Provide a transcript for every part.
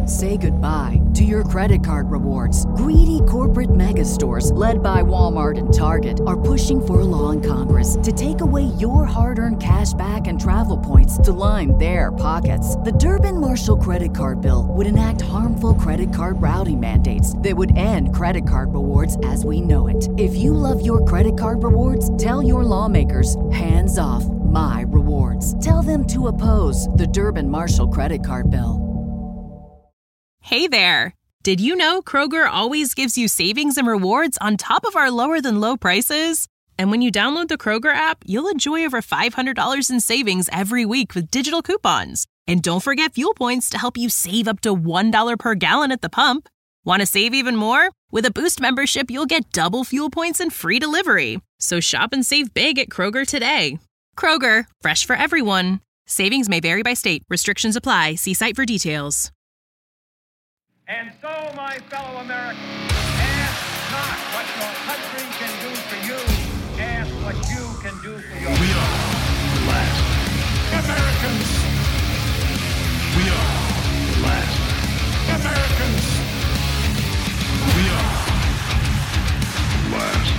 Say goodbye to your credit card rewards. Greedy corporate mega stores, led by Walmart and Target, are pushing for a law in Congress to take away your hard-earned cash back and travel points to line their pockets. The Durbin-Marshall credit card bill would enact harmful credit card routing mandates that would end credit card rewards as we know it. If you love your credit card rewards, tell your lawmakers, hands off my rewards. Tell them to oppose the Durbin-Marshall credit card bill. Hey there! Did you know Kroger always gives you savings and rewards on top of our lower than low prices? And when you download the Kroger app, you'll enjoy over $500 in savings every week with digital coupons. And don't forget fuel points to help you save up to $1 per gallon at the pump. Want to save even more? With a Boost membership, you'll get double fuel points and free delivery. So shop and save big at Kroger today. Kroger, fresh for everyone. Savings may vary by state. Restrictions apply. See site for details. And so, my fellow Americans, ask not what your country can do for you. Ask what you can do for your We are the last Americans. We are the last Americans. We are the last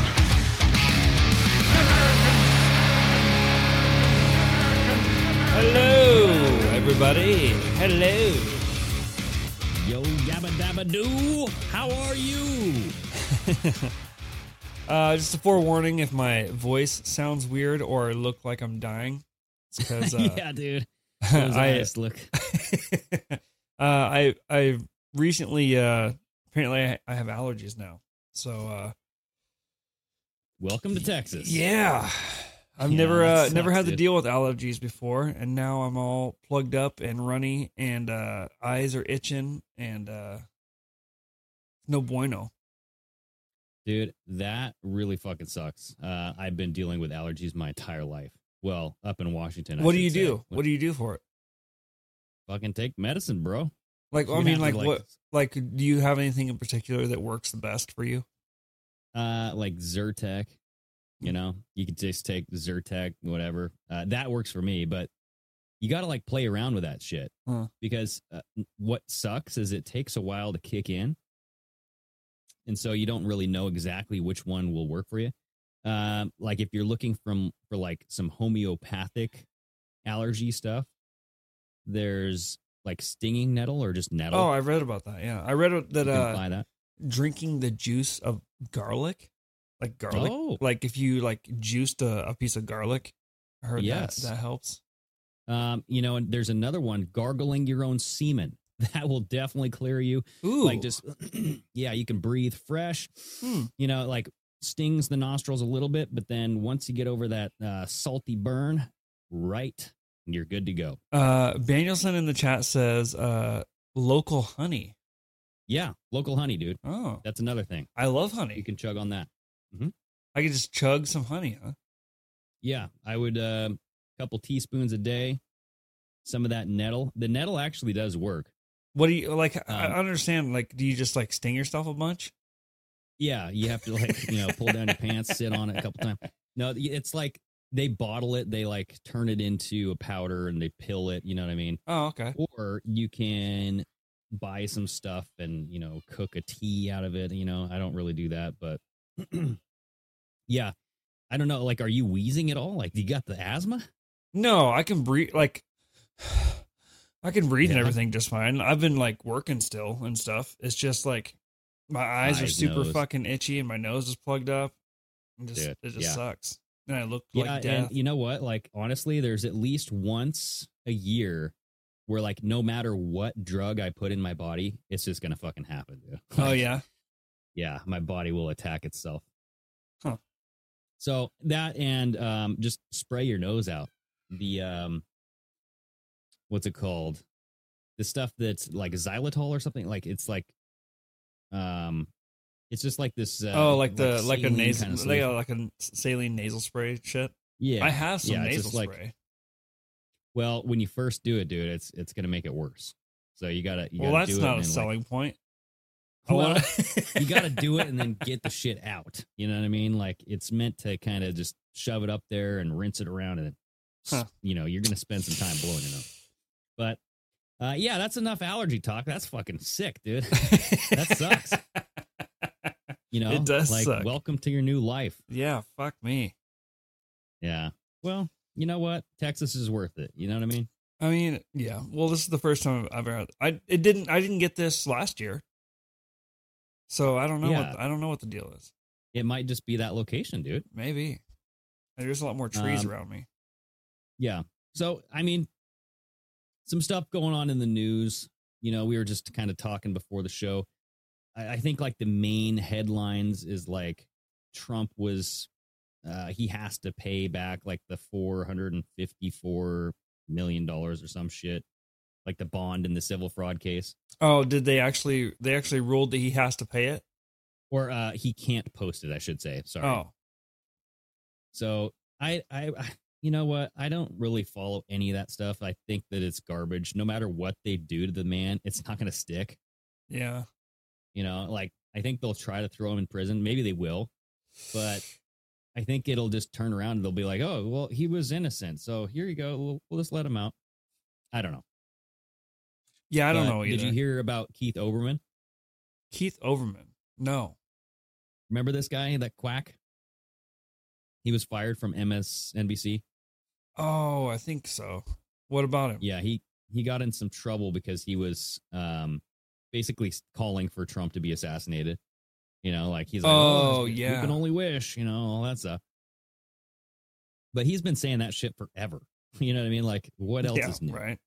Americans. Hello, everybody. Hello. Yo, yabba dabba doo, how are you? Just a forewarning, if my voice sounds weird or look like I'm dying, it's because yeah, dude. Those eyes look. I recently apparently I have allergies now, so welcome to Texas. yeah. I've never had to deal with allergies before, and now I'm all plugged up and runny, and eyes are itching, and no bueno. Dude, that really fucking sucks. I've been dealing with allergies my entire life. Well, up in Washington. What do you do? What do you do for it? Fucking take medicine, bro. Like, I mean, like what? Like, do you have anything in particular that works the best for you? Like Zyrtec. You know, you could just take Zyrtec, whatever. That works for me, but you got to like play around with that shit because what sucks is it takes a while to kick in. And so you don't really know exactly which one will work for you. Like if you're looking for like some homeopathic allergy stuff, there's like stinging nettle or just nettle. Oh, I read about that. Yeah. I read that, you can buy that. Drinking the juice of garlic. Like garlic, like if you like juiced a piece of garlic, I heard that helps. You know, and there's another one, gargling your own semen. That will definitely clear you. Ooh. Like just, yeah, you can breathe fresh. You know, like stings the nostrils a little bit, but then once you get over that salty burn, right, you're good to go. Danielson in the chat says local honey. Yeah, local honey, dude. Oh, that's another thing. I love honey. You can chug on that. Mm-hmm. I could just chug some honey, huh? Yeah, I would couple teaspoons a day. Some of that nettle. The nettle actually does work. What do you like? I understand. Like, do you just like sting yourself a bunch? Yeah, you have to like pull down your pants, sit on it a couple times. No, it's like they bottle it. They like turn it into a powder and they pill it. You know what I mean? Oh, okay. Or you can buy some stuff and cook a tea out of it. I don't really do that, but. Yeah, I don't know. Like, are you wheezing at all? Like, you got the asthma? No, I can breathe. Like, I can breathe and everything just fine. I've been like working still and stuff. It's just like my eyes are super fucking itchy and my nose is plugged up. It just sucks. And I look like death. And you know what? Like, honestly, there's at least once a year where, like, no matter what drug I put in my body, it's just gonna fucking happen, dude. Oh yeah. Yeah, my body will attack itself. Huh. So that and just spray your nose out. The what's it called? The stuff that's like xylitol or something. Like it's like it's just like this. Like a nasal, like a saline nasal spray shit. Yeah, I have some nasal spray. Well, when you first do it, dude, it's gonna make it worse. So you gotta. Well, that's do not a selling point. Well, you got to do it and then get the shit out. You know what I mean? Like, it's meant to kind of just shove it up there and rinse it around, and then, you're going to spend some time blowing it up. But Yeah, that's enough allergy talk. That's fucking sick, dude. That sucks. You know, it does like, suck. Welcome to your new life. Yeah, fuck me. Yeah. Well, you know what? Texas is worth it. You know what I mean? I mean, yeah. Well, this is the first time I've ever had. I didn't get this last year, so I don't know. Yeah. I don't know what the deal is. It might just be that location, dude. Maybe there's a lot more trees around me. Yeah. So, I mean, some stuff going on in the news. You know, we were just kind of talking before the show. I think like the main headlines is like Trump was, he has to pay back like the $454 million or some shit, like the bond in the civil fraud case. Oh, did they actually ruled that he has to pay it? Or he can't post it, I should say. Sorry. Oh. So I you know what? I don't really follow any of that stuff. I think that it's garbage. No matter what they do to the man, it's not going to stick. Yeah. You know, like, I think they'll try to throw him in prison. Maybe they will. But I think it'll just turn around and they'll be like, oh, well, he was innocent. So here you go. We'll just let him out. I don't know. Yeah, I don't know either. Did you hear about Keith Olbermann? Keith Olbermann? No. Remember this guy, that quack? He was fired from MSNBC. Oh, I think so. What about him? Yeah, he got in some trouble because he was basically calling for Trump to be assassinated. You know, like he's like, oh yeah, we can only wish, you know, all that stuff. But he's been saying that shit forever. You know what I mean? Like, what else is new? Right.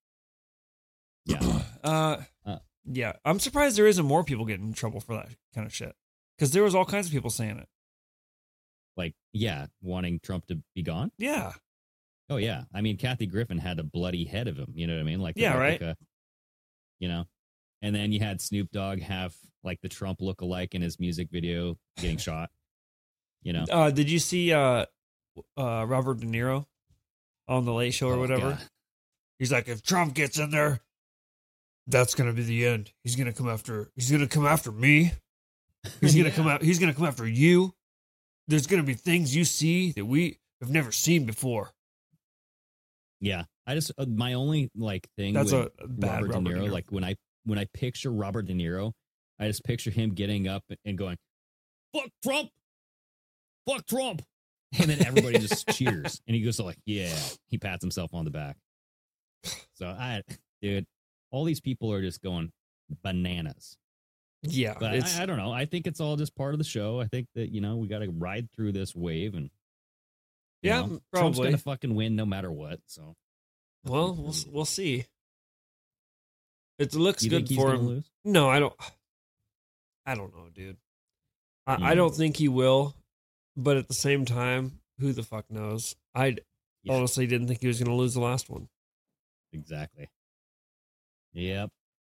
Yeah. Yeah. I'm surprised there isn't more people getting in trouble for that kind of shit. Because there was all kinds of people saying it. Like, yeah, wanting Trump to be gone. Yeah. Oh yeah. I mean, Kathy Griffin had a bloody head of him. You know what I mean? Like, yeah, right. You know. And then you had Snoop Dogg have like the Trump lookalike in his music video getting shot. You know. Did you see Robert De Niro on the Late Show or whatever? God. He's like, if Trump gets in there, that's gonna be the end. He's gonna come after me. He's gonna come out. He's gonna come after you. There's gonna be things you see that we have never seen before. Yeah, I just my only like thing that's with a bad Robert De Niro, like when I picture Robert De Niro, I just picture him getting up and going, "Fuck Trump, fuck Trump," and then everybody just cheers, and he goes like, "Yeah," he pats himself on the back. So dude, all these people are just going bananas. Yeah, but I don't know. I think it's all just part of the show. I think that, you know, we got to ride through this wave, and yeah, know, probably Trump's gonna fucking win no matter what. So, well, we'll see. It looks good for him. Lose? No, I don't know, dude. I don't think he will, but at the same time, who the fuck knows? I honestly didn't think he was going to lose the last one. Exactly. Yep.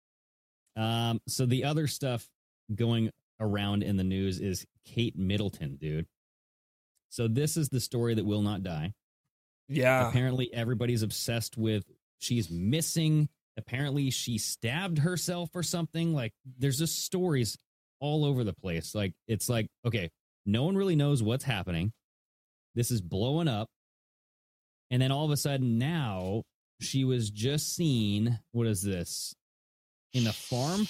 So the other stuff going around in the news is Kate Middleton, dude. So this is the story that will not die. Yeah. Apparently everybody's obsessed with she's missing. Apparently she stabbed herself or something. Like, there's just stories all over the place. Like, it's like, okay, no one really knows what's happening. This is blowing up. And then all of a sudden now she was just seen, what is this? In a farm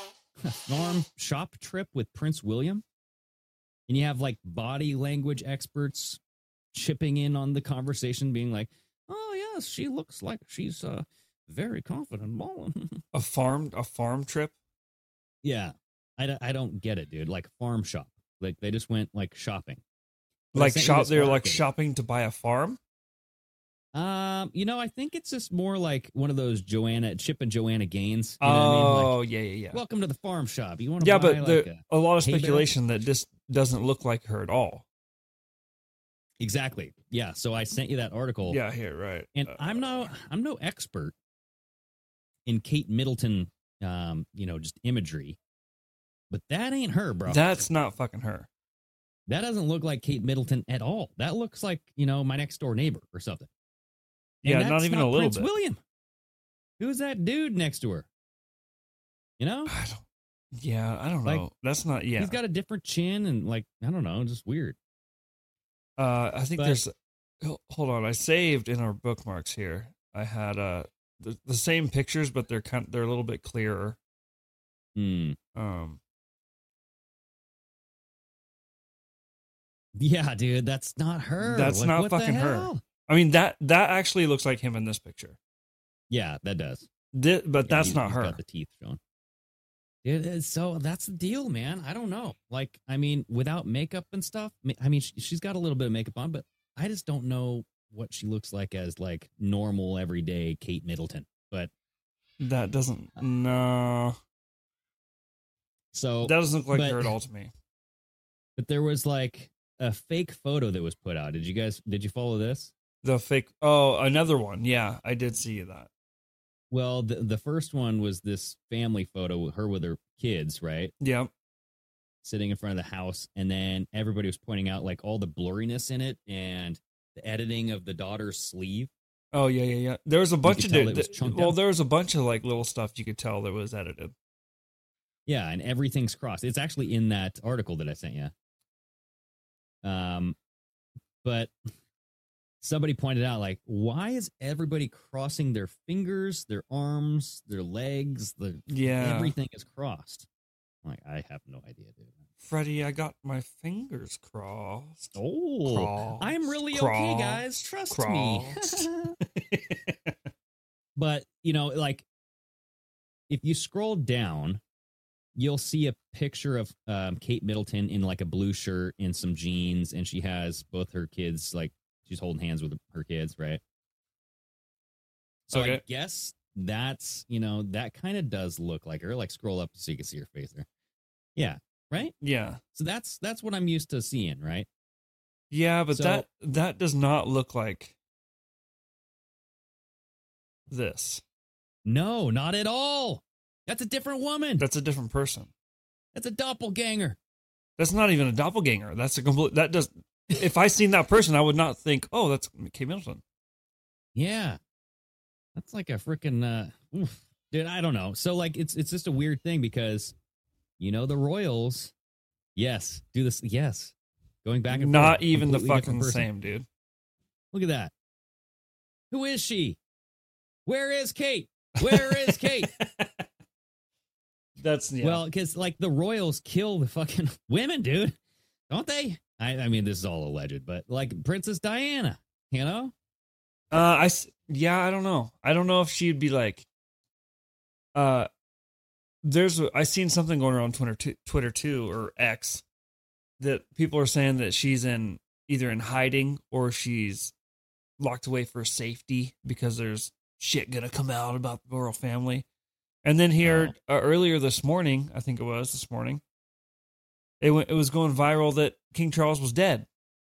shop trip with Prince William. And you have like body language experts chipping in on the conversation, being like, oh yes, she looks like she's very confident. A farm trip? Yeah. I don't get it, dude. Like farm shop. Like they just went like shopping. Like they're like shopping to buy a farm? You know, I think it's just more like one of those Chip and Joanna Gaines. You know what I mean? Like, yeah. Welcome to the farm shop. You want to buy but like a lot of speculation that just doesn't look like her at all. Exactly. Yeah. So I sent you that article. Yeah, here, right. And I'm no expert in Kate Middleton, just imagery, but that ain't her, bro. That's not fucking her. That doesn't look like Kate Middleton at all. That looks like, my next door neighbor or something. And yeah, not even a little Prince bit. William. Who's that dude next to her? You know? I don't know. That's not. Yeah, he's got a different chin and like I don't know, just weird. I think there's. Hold on, I saved in our bookmarks here. I had the same pictures, but they're a little bit clearer. Yeah, dude, that's not her. That's not what fucking her. I mean, that actually looks like him in this picture. Yeah, that does. But that's not her. Got the teeth shown. So that's the deal, man. I don't know. Like, I mean, without makeup and stuff, I mean, she's got a little bit of makeup on, but I just don't know what she looks like as like normal, everyday Kate Middleton. But that doesn't, no. So that doesn't look like her at all to me. But there was like a fake photo that was put out. Did you follow this? The fake, another one. Yeah, I did see that. Well, the first one was this family photo, her with her kids, right? Yeah. Sitting in front of the house. And then everybody was pointing out like all the blurriness in it and the editing of the daughter's sleeve. Oh, yeah. There was a bunch of there was a bunch of like little stuff you could tell that was edited. Yeah, and everything's crossed. It's actually in that article that I sent you. But somebody pointed out, like, why is everybody crossing their fingers, their arms, their legs? Everything is crossed. I'm like, I have no idea, dude. Freddie, I got my fingers crossed. Oh, I'm really okay, guys. Trust me. But, like, if you scroll down, you'll see a picture of Kate Middleton in, like, a blue shirt and some jeans, and she has both her kids, like, she's holding hands with her kids, right? So okay. I guess that's, that kind of does look like her. Like, scroll up so you can see her face there. Yeah, right? Yeah. So that's what I'm used to seeing, right? Yeah, but that does not look like this. No, not at all. That's a different woman. That's a different person. That's a doppelganger. That's not even a doppelganger. That's a complete. That does. If I seen that person, I would not think, "Oh, that's Kate Middleton." Yeah, that's like a freaking dude. I don't know. So like, it's just a weird thing because, the Royals, yes, do this, yes, going back and not forth, even the fucking same, dude. Look at that. Who is she? Where is Kate? Where is Kate? That's well, because like the Royals kill the fucking women, dude, don't they? I mean, this is all alleged, but like Princess Diana, I don't know. I don't know if she'd be like, I seen something going around Twitter too, or X, that people are saying that she's either in hiding or she's locked away for safety because there's shit gonna come out about the royal family. And then here earlier this morning, I think it was this morning, it was going viral that King Charles was dead.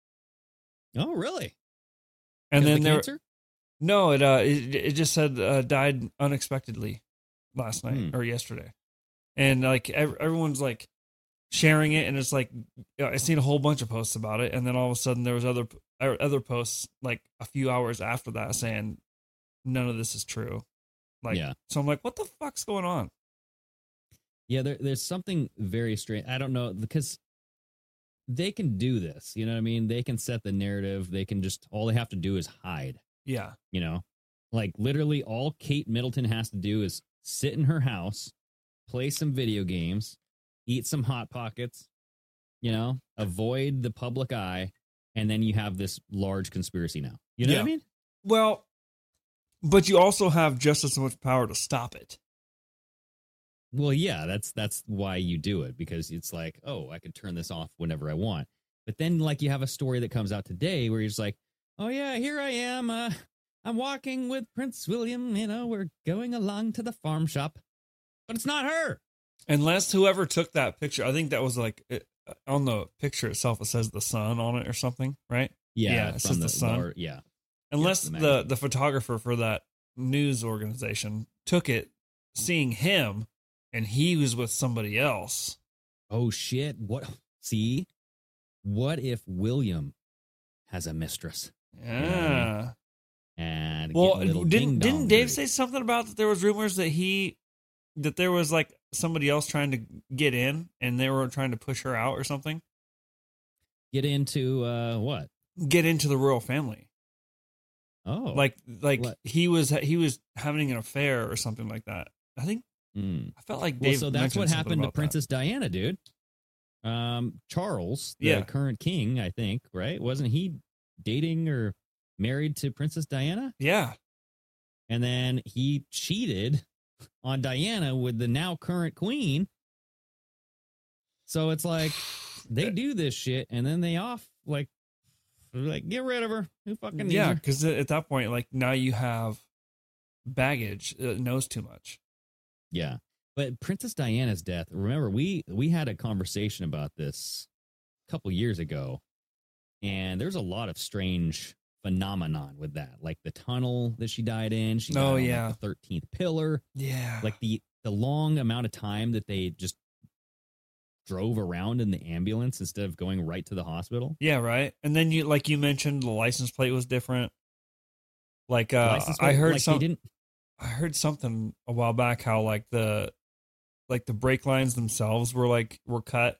Oh, really? And then cancer? No, it just said died unexpectedly last night or yesterday, and like everyone's like sharing it, and it's like I seen a whole bunch of posts about it, and then all of a sudden there was other posts like a few hours after that saying none of this is true. Like, yeah. So I'm like, what the fuck's going on? Yeah, there's something very strange. I don't know, because they can do this. You know what I mean? They can set the narrative. They can all they have to do is hide. Yeah. Like literally all Kate Middleton has to do is sit in her house, play some video games, eat some Hot Pockets, avoid the public eye. And then you have this large conspiracy now. You know what I mean? Well, but you also have just as much power to stop it. Well, yeah, that's why you do it, because it's like, oh, I could turn this off whenever I want. But then, like, you have a story that comes out today where he's like, oh, yeah, here I am. I'm walking with Prince William. We're going along to the farm shop. But it's not her. Unless whoever took that picture, I think that was like on the picture itself, it says the sun on it or something, right? Yeah, it says the sun. Yeah. Unless the photographer for that news organization took it seeing him and he was with somebody else. Oh, shit. What? See? What if William has a mistress? Yeah. And didn't Dave say something about that there was rumors that there was like somebody else trying to get in and they were trying to push her out or something? Get into what? Get into the royal family. Oh, like what? he was having an affair or something like that. I think I felt like Dave. So that's what happened to about Princess Diana, dude. Charles, the current king, I think, right? Wasn't he dating or married to Princess Diana? Yeah. And then he cheated on Diana with the now current queen. So it's like they do this shit and then they get rid of her. Who fucking needs her? Because at that point, like now you have baggage that knows too much. Yeah. But Princess Diana's death, remember, we had a conversation about this a couple years ago, and there's a lot of strange phenomenon with that. Like the tunnel that she died in. She died on like the 13th pillar. Yeah. Like the long amount of time that they just drove around in the ambulance instead of going right to the hospital. Yeah, right. And then you mentioned the license plate was different. Like I heard I heard something a while back how like the brake lines themselves were cut.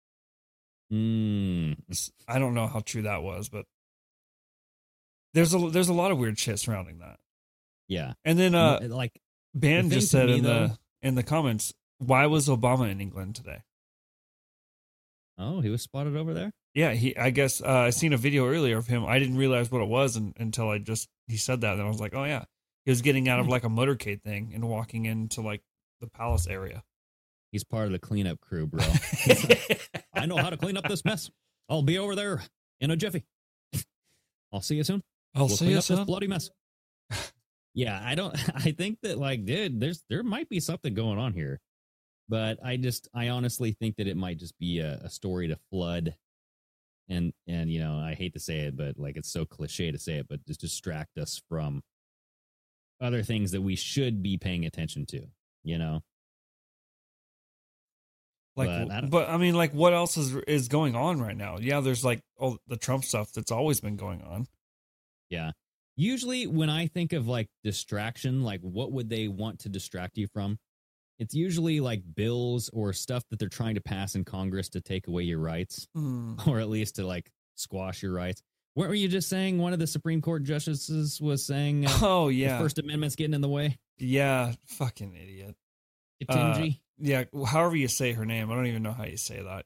I don't know how true that was, but there's a lot of weird shit surrounding that. Yeah. And then like Ben just said in the comments, why was Obama in England today? Oh, he was spotted over there? Yeah, I guess I seen a video earlier of him. I didn't realize what it was until he said that. And I was like, oh yeah. He was getting out of like a motorcade thing and walking into like the palace area. He's part of the cleanup crew, bro. I know how to clean up this mess. I'll be over there in a jiffy. I'll see you soon. We'll see you clean up soon. This bloody mess. Yeah, I think that like, dude, there might be something going on here, but I honestly think that it might just be a story to flood. And, you know, I hate to say it, but like, it's so cliche to say it, but just distract us from other things that we should be paying attention to, you know? But I mean, like, what else is going on right now? Yeah, there's like all the Trump stuff that's always been going on. Yeah. Usually when I think of like distraction, like what would they want to distract you from? It's usually like bills or stuff that they're trying to pass in Congress to take away your rights, or at least to like squash your rights. What were you just saying? One of the Supreme Court justices was saying, the First Amendment's getting in the way. Yeah. Fucking idiot. Ketanji. Yeah, however you say her name, I don't even know how you say that.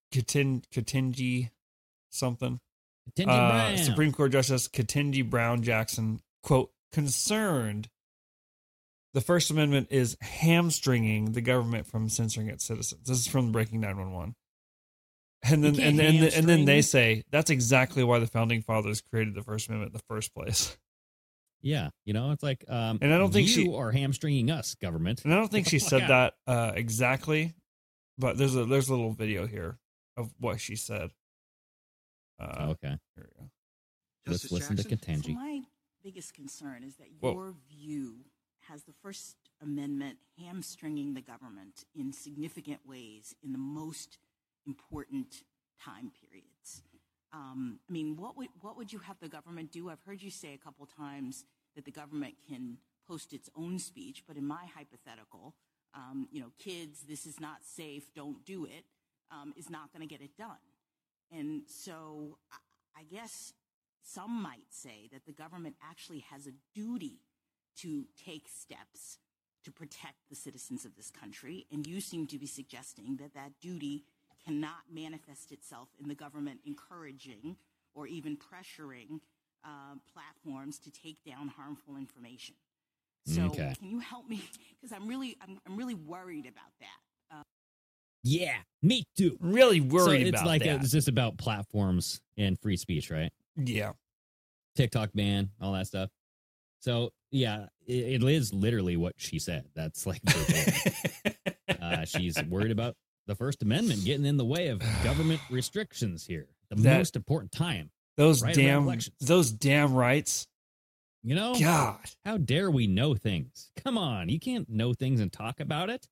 Ketanji something. Ketanji Brown. Supreme Court Justice Ketanji Brown Jackson, quote, concerned the First Amendment is hamstringing the government from censoring its citizens. This is from Breaking 911. And then they say that's exactly why the founding fathers created the First Amendment in the first place. Yeah, you know, it's like, and I don't think you are hamstringing us, government. And I don't think she said that exactly, but there's a little video here of what she said. Okay, here we go. Let's listen to Ketanji. So my biggest concern is that your view has the First Amendment hamstringing the government in significant ways in the most important time periods. I mean, what would you have the government do? I've heard you say a couple times that the government can post its own speech, but in my hypothetical, kids, this is not safe, don't do it, is not going to get it done. And so I guess some might say that the government actually has a duty to take steps to protect the citizens of this country, and you seem to be suggesting that that duty cannot manifest itself in the government encouraging or even pressuring platforms to take down harmful information. So Can you help me? Because I'm really worried about that. Yeah, me too. Really worried about that. It's just about platforms and free speech, right? Yeah. TikTok ban, all that stuff. So yeah, it is literally what she said. That's like, she's worried about the First Amendment getting in the way of government restrictions here. The most important time. Those damn rights. You know? God. How dare we know things? Come on. You can't know things and talk about it.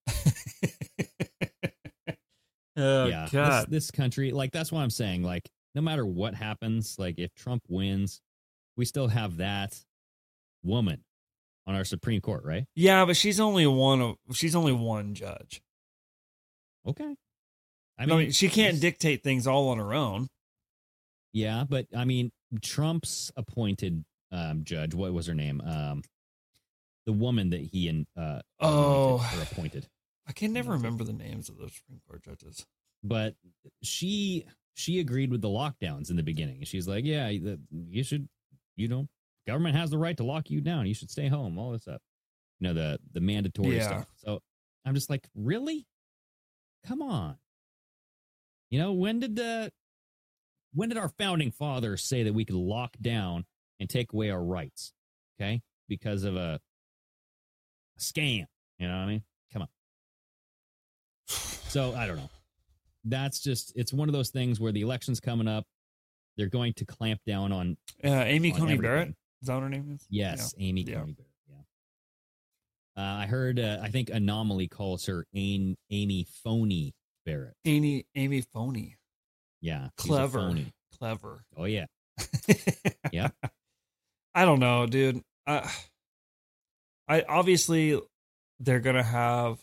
Yeah. God. This country, like, that's what I'm saying. Like, no matter what happens, like, if Trump wins, we still have that woman on our Supreme Court, right? Yeah, but she's only one judge. Okay. I mean, she can't dictate things all on her own. Yeah, but I mean, Trump's appointed judge. What was her name? The woman that he appointed. I can never remember the names of those Supreme Court judges. But she agreed with the lockdowns in the beginning. She's like, yeah, you should, government has the right to lock you down. You should stay home. All this stuff. The mandatory stuff. So I'm just like, really? Come on. When did our founding fathers say that we could lock down and take away our rights? Okay? Because of a scam. You know what I mean? Come on. So I don't know. That's just, it's one of those things where the election's coming up. They're going to clamp down on Amy Coney everything. Barrett. Is that what her name is? Yes, yeah. Amy Coney Barrett. Yeah. I heard. I think Anomaly calls her Amy Phony Barrett. Amy Phony. Yeah, clever. Oh yeah. Yeah. I don't know, dude. I obviously they're gonna have.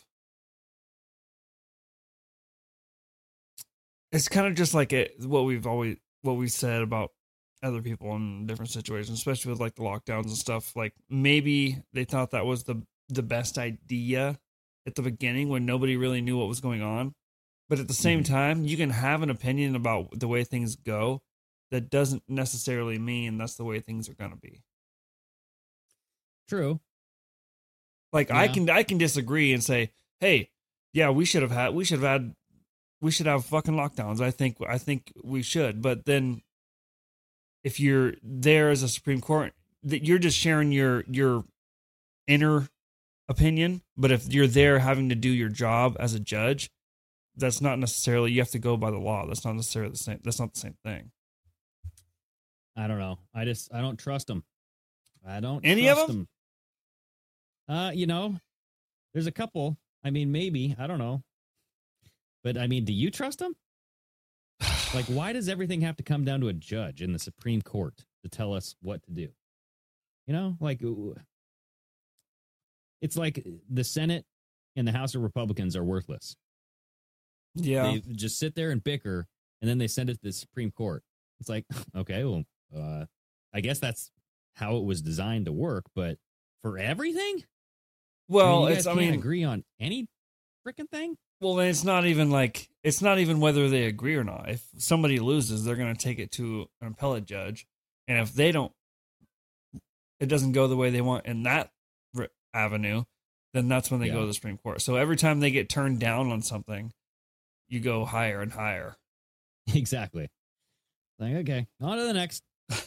It's kind of just like what we've said about other people in different situations, especially with like the lockdowns and stuff. Like maybe they thought that was the best idea at the beginning when nobody really knew what was going on. But at the same time, you can have an opinion about the way things go. That doesn't necessarily mean that's the way things are going to be. True. Like yeah. I can disagree and say, hey, yeah, we should have fucking lockdowns. I think we should. But then if you're there as a Supreme Court, that you're just sharing your inner opinion. But if you're there having to do your job as a judge, that's not necessarily, you have to go by the law. That's not necessarily the same. That's not the same thing. I don't know. I don't trust them. I don't any trust of them. There's a couple. I mean, maybe, I don't know. But I mean, do you trust them? Like, why does everything have to come down to a judge in the Supreme Court to tell us what to do? Like, it's like the Senate and the House of Republicans are worthless. Yeah. They just sit there and bicker, and then they send it to the Supreme Court. It's like, okay, well, I guess that's how it was designed to work, but for everything? Well, you guys can't agree on any freaking thing? Well, then it's not even whether they agree or not. If somebody loses, they're going to take it to an appellate judge. And if it doesn't go the way they want in that avenue, then that's when they go to the Supreme Court. So every time they get turned down on something, you go higher and higher. Exactly. Like, okay, on to the next.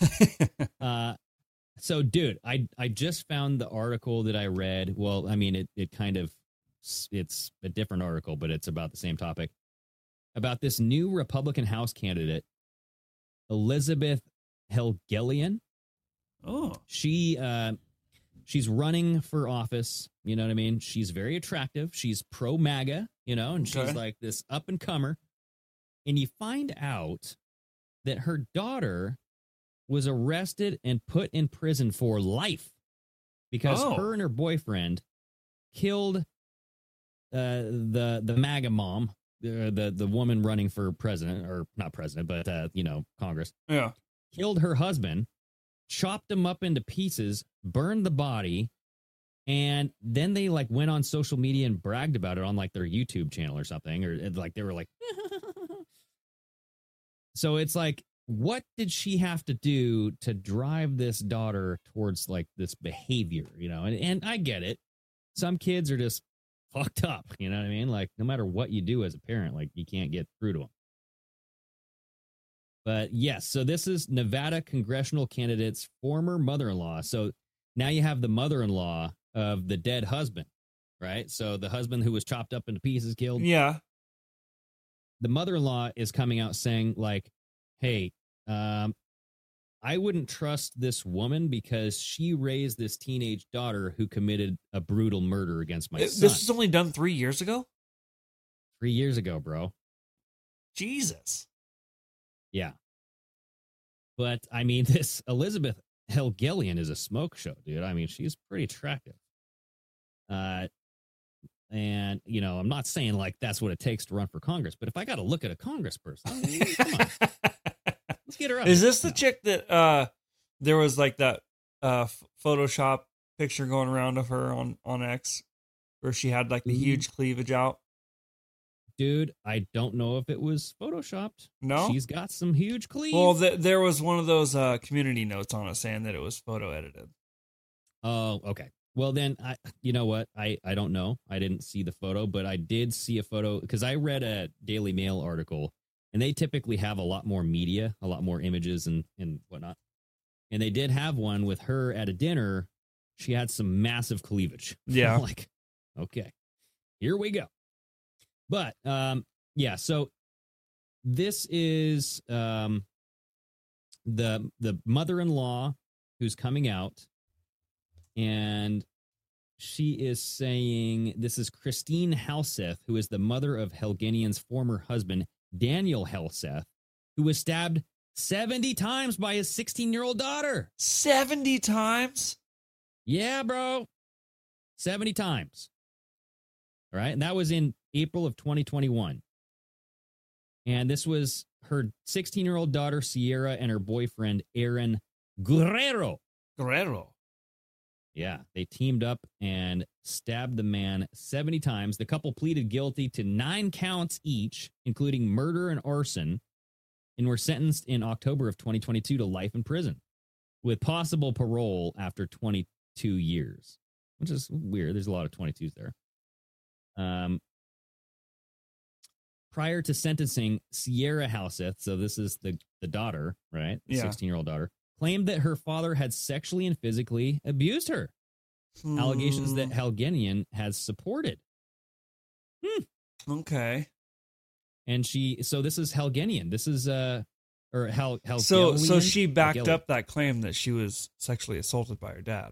So, dude, I just found the article that I read. Well, I mean, it kind of, it's a different article, but it's about the same topic. About this new Republican House candidate, Elizabeth Helgelian. Oh. She's running for office. You know what I mean? She's very attractive. She's pro-MAGA, and she's like this up-and-comer. And you find out that her daughter was arrested and put in prison for life because her and her boyfriend killed the MAGA mom, the woman running for president, or not president, but Congress. Yeah, killed her husband, chopped him up into pieces, burned the body, and then they like went on social media and bragged about it on like their YouTube channel or something, or like they were like. So it's like, what did she have to do to drive this daughter towards like this behavior, And I get it. Some kids are just fucked up, you know what I mean? Like, no matter what you do as a parent, like, you can't get through to them. But yes, so this is Nevada congressional candidate's former mother-in-law. So now you have the mother-in-law of the dead husband, right? So the husband who was chopped up into pieces, killed. Yeah. The mother-in-law is coming out saying, like, hey, I wouldn't trust this woman because she raised this teenage daughter who committed a brutal murder against my son. This was only done 3 years ago? 3 years ago, bro. Jesus. Yeah. But, I mean, this Elizabeth Helgelian is a smoke show, dude. I mean, she's pretty attractive. And, I'm not saying, like, that's what it takes to run for Congress, but if I got to look at a congressperson, come on. Let's get her up. Is this the chick that there was, like, that Photoshop picture going around of her on X, where she had like the huge cleavage out. Dude, I don't know if it was photoshopped. No, she's got some huge cleavage. Well, there was one of those community notes on it saying that it was photo edited. Oh, okay. Well, then you know what? I don't know. I didn't see the photo, but I did see a photo because I read a Daily Mail article, and they typically have a lot more media, a lot more images and whatnot. And they did have one with her at a dinner. She had some massive cleavage. Yeah. I'm like, okay, here we go. But, yeah, so this is the mother-in-law who's coming out, and she is saying, this is Christine Helseth, who is the mother of Helgenian's former husband, Daniel Helseth, who was stabbed 70 times by his 16-year-old daughter. 70 times? Yeah, bro. 70 times. All right. And that was in April of 2021. And this was her 16-year-old daughter, Sierra, and her boyfriend, Aaron Guerrero. Yeah. They teamed up and stabbed the man 70 times. The couple pleaded guilty to 9 counts each, including murder and arson, and were sentenced in October of 2022 to life in prison with possible parole after 22 years, which is weird. There's a lot of 22s there. Prior to sentencing, Sierra Helseth, so this is the daughter, right? The 16-year-old daughter, claimed that her father had sexually and physically abused her. Allegations that Helgenian has supported. Okay. And so this is Helgenian. This is Helgelian. So she backed up that claim that she was sexually assaulted by her dad.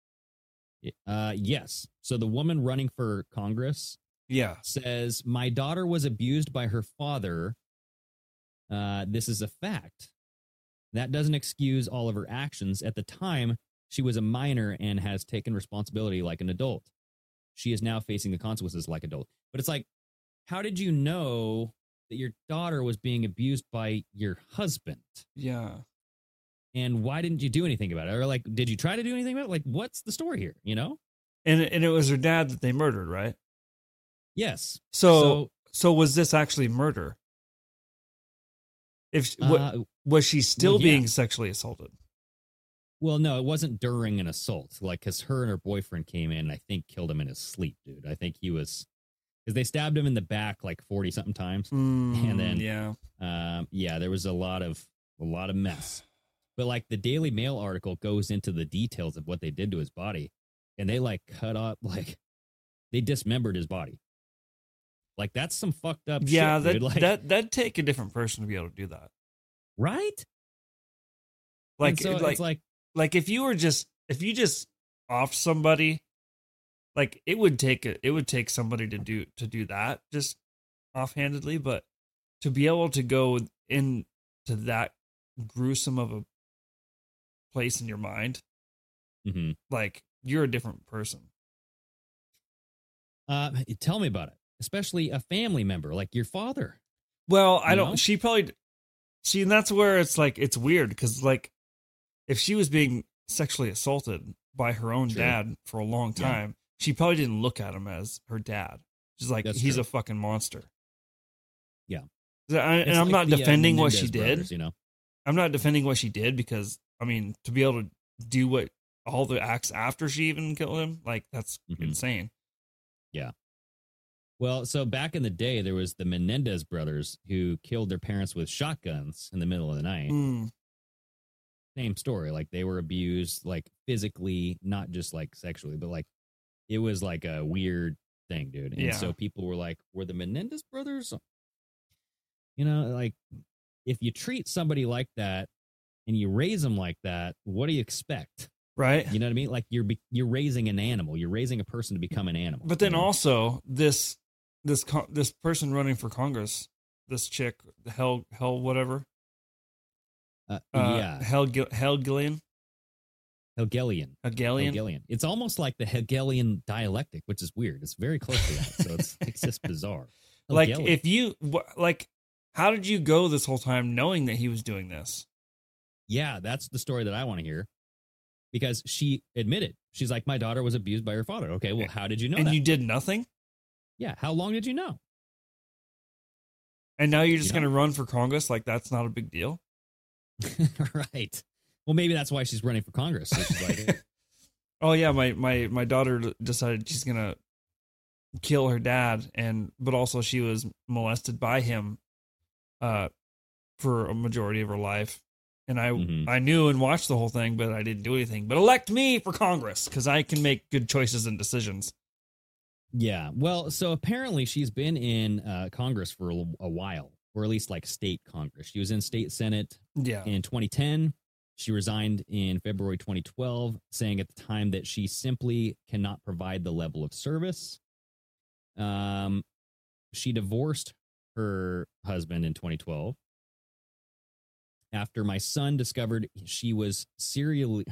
Yes. So the woman running for Congress, says my daughter was abused by her father. This is a fact. That doesn't excuse all of her actions. At the time, she was a minor and has taken responsibility like an adult. She is now facing the consequences like an adult. But it's like, how did you know that your daughter was being abused by your husband? Yeah. And why didn't you do anything about it? Or like, did you try to do anything about it? Like, what's the story here? You know? And it was her dad that they murdered, right? Yes. So was this actually murder? Was she still being sexually assaulted? Well, no, it wasn't during an assault. Like, because her and her boyfriend came in and I think killed him in his sleep, dude. I think he was, because they stabbed him in the back like 40 something times. And then, there was a lot of mess. But like the Daily Mail article goes into the details of what they did to his body. And they like cut up, like they dismembered his body. Like that's some fucked up shit, dude. Like, that'd take a different person to be able to do that. Right? Like, so it's like if you just off somebody, like it would take somebody to do that just offhandedly, but to be able to go into that gruesome of a place in your mind, like you're a different person. Tell me about it, especially a family member like your father. Well, I don't. She probably. And that's where it's like it's weird because like if she was being sexually assaulted by her own dad for a long time, she probably didn't look at him as her dad. She's like, he's a fucking monster. Yeah, and I'm not defending what she did. You know, I'm not defending what she did because I mean to be able to do what all the acts after she even killed him, like that's insane. Yeah. Well, so back in the day, there was the Menendez brothers who killed their parents with shotguns in the middle of the night. Same story. Like they were abused, like physically, not just like sexually, but like it was like a weird thing, dude. And so people were like, were the Menendez brothers? You know, like if you treat somebody like that and you raise them like that, what do you expect? Right. You know what I mean? Like you're raising an animal. You're raising a person to become an animal. But then also this person running for Congress, this chick, Hell whatever. Hegelian. It's almost like the Hegelian dialectic, which is weird. It's very close to that. So it's just bizarre. Like if you how did you go this whole time knowing that he was doing this? Yeah, that's the story that I want to hear. because she admitted. She's like, my daughter was abused by her father. Okay, well, how did you know that? And you did nothing? Yeah, how long did you know? And now you're just going to run for Congress like that's not a big deal? Right. Well, maybe that's why she's running for Congress. So she's like, oh, yeah, my daughter decided she's going to kill her dad, but also she was molested by him for a majority of her life. And I knew and watched the whole thing, but I didn't do anything. But elect me for Congress because I can make good choices and decisions. Yeah. Well, so apparently she's been in Congress for a while, or at least like state Congress. She was in state Senate in 2010. She resigned in February 2012, saying at the time that she simply cannot provide the level of service. She divorced her husband in 2012. After my son discovered she was serially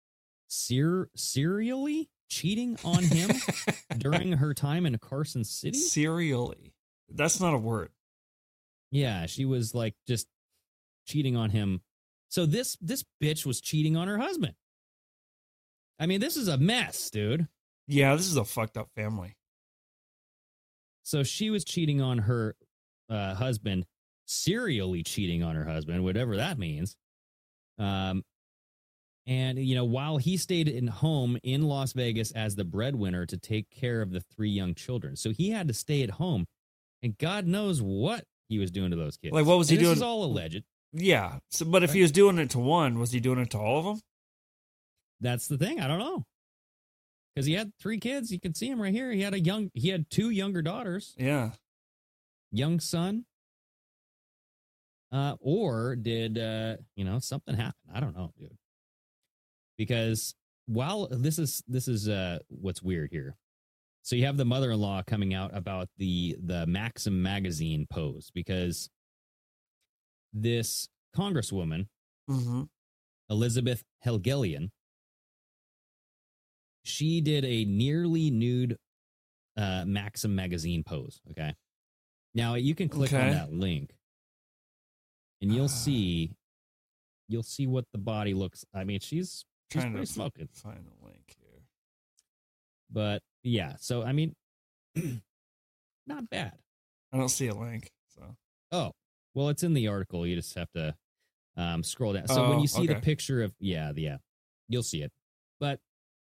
cheating on him during her time in Carson City. Serially. That's not a word. Yeah, she was like just cheating on him. So this bitch was cheating on her husband. I mean, this is a mess, dude. Yeah, this is a fucked up family. So she was cheating on her husband, serially cheating on her husband, whatever that means. And, while he stayed in home in Las Vegas as the breadwinner to take care of the 3 young children. So he had to stay at home, and God knows what he was doing to those kids. Like, what was he doing? This is all alleged. Yeah. So, but if he was doing it to one, was he doing it to all of them? That's the thing. I don't know. Because he had 3 kids. You can see him right here. He had 2 younger daughters. Yeah. Young son. Or did, something happen? I don't know, dude. Because while this is what's weird here. So you have the mother-in-law coming out about the Maxim magazine pose, because this congresswoman, Elizabeth Helgelian, she did a nearly nude Maxim magazine pose. Okay. Now you can click on that link and you'll see what the body looks. I mean, she's pretty smoking. Find the link here. But yeah, so I mean, not bad. I don't see a link. So. Oh, well, it's in the article. You just have to scroll down. So when you see the picture of you'll see it. But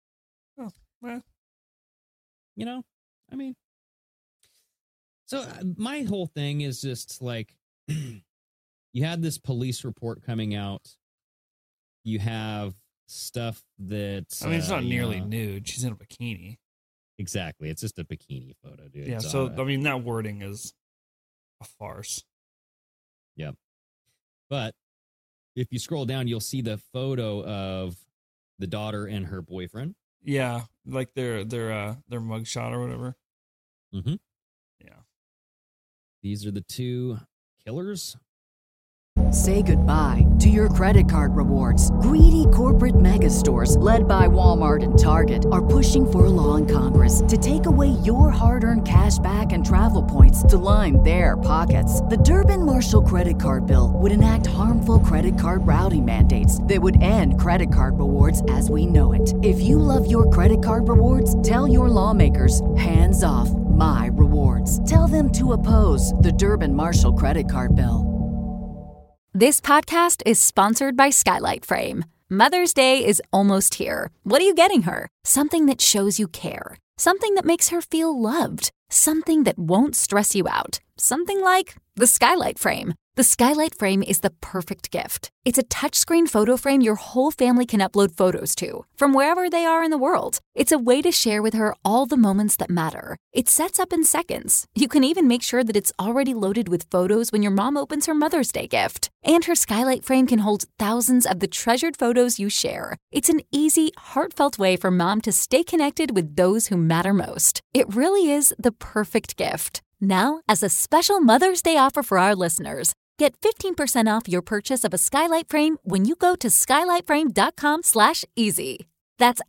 I mean, so my whole thing is just like, you had this police report coming out. You have stuff that it's not nearly nude. She's in a bikini. Exactly. It's just a bikini photo, dude. Yeah, so that wording is a farce. Yep. But if you scroll down, you'll see the photo of the daughter and her boyfriend. Yeah, like their mugshot or whatever. Mm-hmm. Yeah. These are the 2 killers. Say goodbye to your credit card rewards. Greedy corporate mega stores, led by Walmart and Target, are pushing for a law in Congress to take away your hard-earned cash back and travel points to line their pockets. The Durbin-Marshall credit card bill would enact harmful credit card routing mandates that would end credit card rewards as we know it. If you love your credit card rewards, tell your lawmakers, hands off my rewards. Tell them to oppose the Durbin-Marshall credit card bill. This podcast is sponsored by Skylight Frame. Mother's Day is almost here. What are you getting her? Something that shows you care. Something that makes her feel loved. Something that won't stress you out. Something like the Skylight Frame. The Skylight Frame is the perfect gift. It's a touchscreen photo frame your whole family can upload photos to, from wherever they are in the world. It's a way to share with her all the moments that matter. It sets up in seconds. You can even make sure that it's already loaded with photos when your mom opens her Mother's Day gift. And her Skylight Frame can hold thousands of the treasured photos you share. It's an easy, heartfelt way for mom to stay connected with those who matter most. It really is the perfect gift. Now, as a special Mother's Day offer for our listeners, get 15% off your purchase of a Skylight Frame when you go to skylightframe.com/easy. That's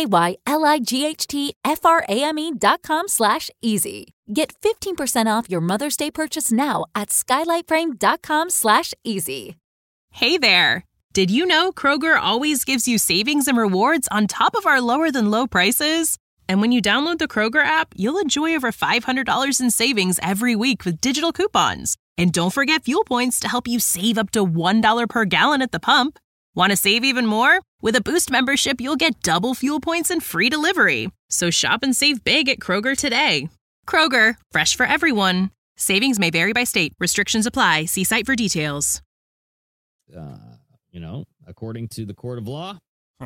SKYLIGHTFRAME.com/easy. Get 15% off your Mother's Day purchase now at skylightframe.com/easy. Hey there. Did you know Kroger always gives you savings and rewards on top of our lower than low prices? And when you download the Kroger app, you'll enjoy over $500 in savings every week with digital coupons. And don't forget fuel points to help you save up to $1 per gallon at the pump. Want to save even more? With a Boost membership, you'll get double fuel points and free delivery. So shop and save big at Kroger today. Kroger, fresh for everyone. Savings may vary by state. Restrictions apply. See site for details. According to the court of law.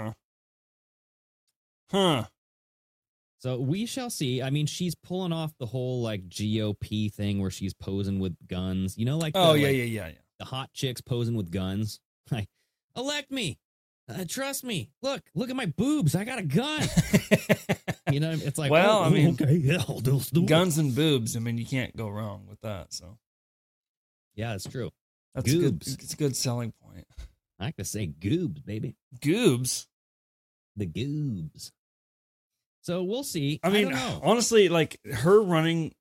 Huh. So we shall see. I mean, she's pulling off the whole like GOP thing where she's posing with guns. Like yeah. The hot chicks posing with guns. Like, elect me. Trust me. Look at my boobs. I got a gun. It's like, well, I mean, okay, yeah, I'll do it. Guns and boobs. I mean, you can't go wrong with that. So, yeah, it's true. That's good. It's a good selling point. I like to say goobs, baby. Goobs. The goobs. So we'll see. I mean, honestly, like her running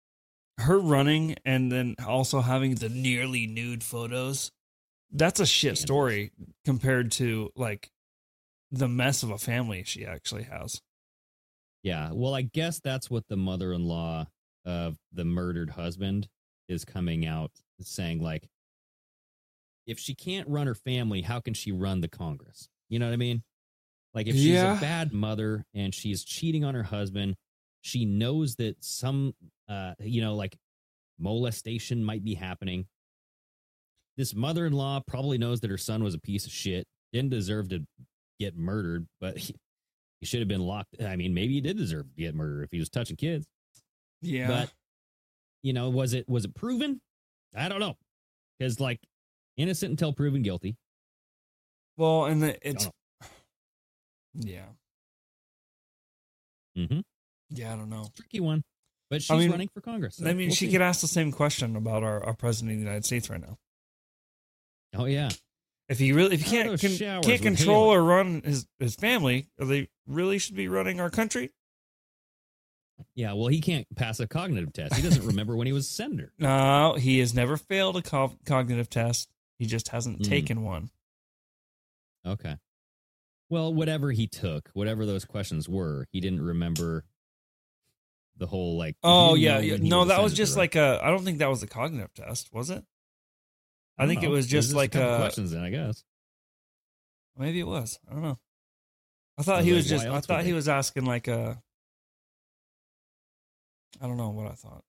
and then also having the nearly nude photos, that's a shit story compared to like the mess of a family she actually has. Yeah. Well, I guess that's what the mother-in-law of the murdered husband is coming out saying, like, if she can't run her family, how can she run the Congress? You know what I mean? Like, if she's a bad mother and she's cheating on her husband, she knows that some, like molestation might be happening. This mother-in-law probably knows that her son was a piece of shit, didn't deserve to get murdered, but he should have been locked. I mean, maybe he did deserve to get murdered if he was touching kids. Yeah. But, was it proven? I don't know. Because, like, innocent until proven guilty. Well, and it's... Yeah. Mm-hmm. Yeah, I don't know. It's a tricky one. But she's running for Congress. So we'll she could ask the same question about our president of the United States right now. Oh, yeah. If he can't control or run his family, they really should be running our country. Yeah, well, he can't pass a cognitive test. He doesn't remember when he was senator. No, he has never failed a cognitive test. He just hasn't taken one. Okay. Well, whatever he took, whatever those questions were, he didn't remember the whole, like... Oh, yeah. No, that was just like I don't think that was a cognitive test, was it? I think it was just like a... questions then, I guess. Maybe it was. I don't know. I thought he was just... I thought he was asking like a... I don't know what I thought.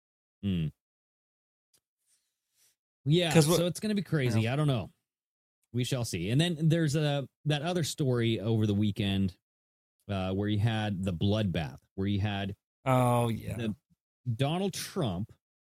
Yeah, so it's going to be crazy. I don't know. We shall see. And then there's that other story over the weekend where you had the bloodbath, where you had Donald Trump.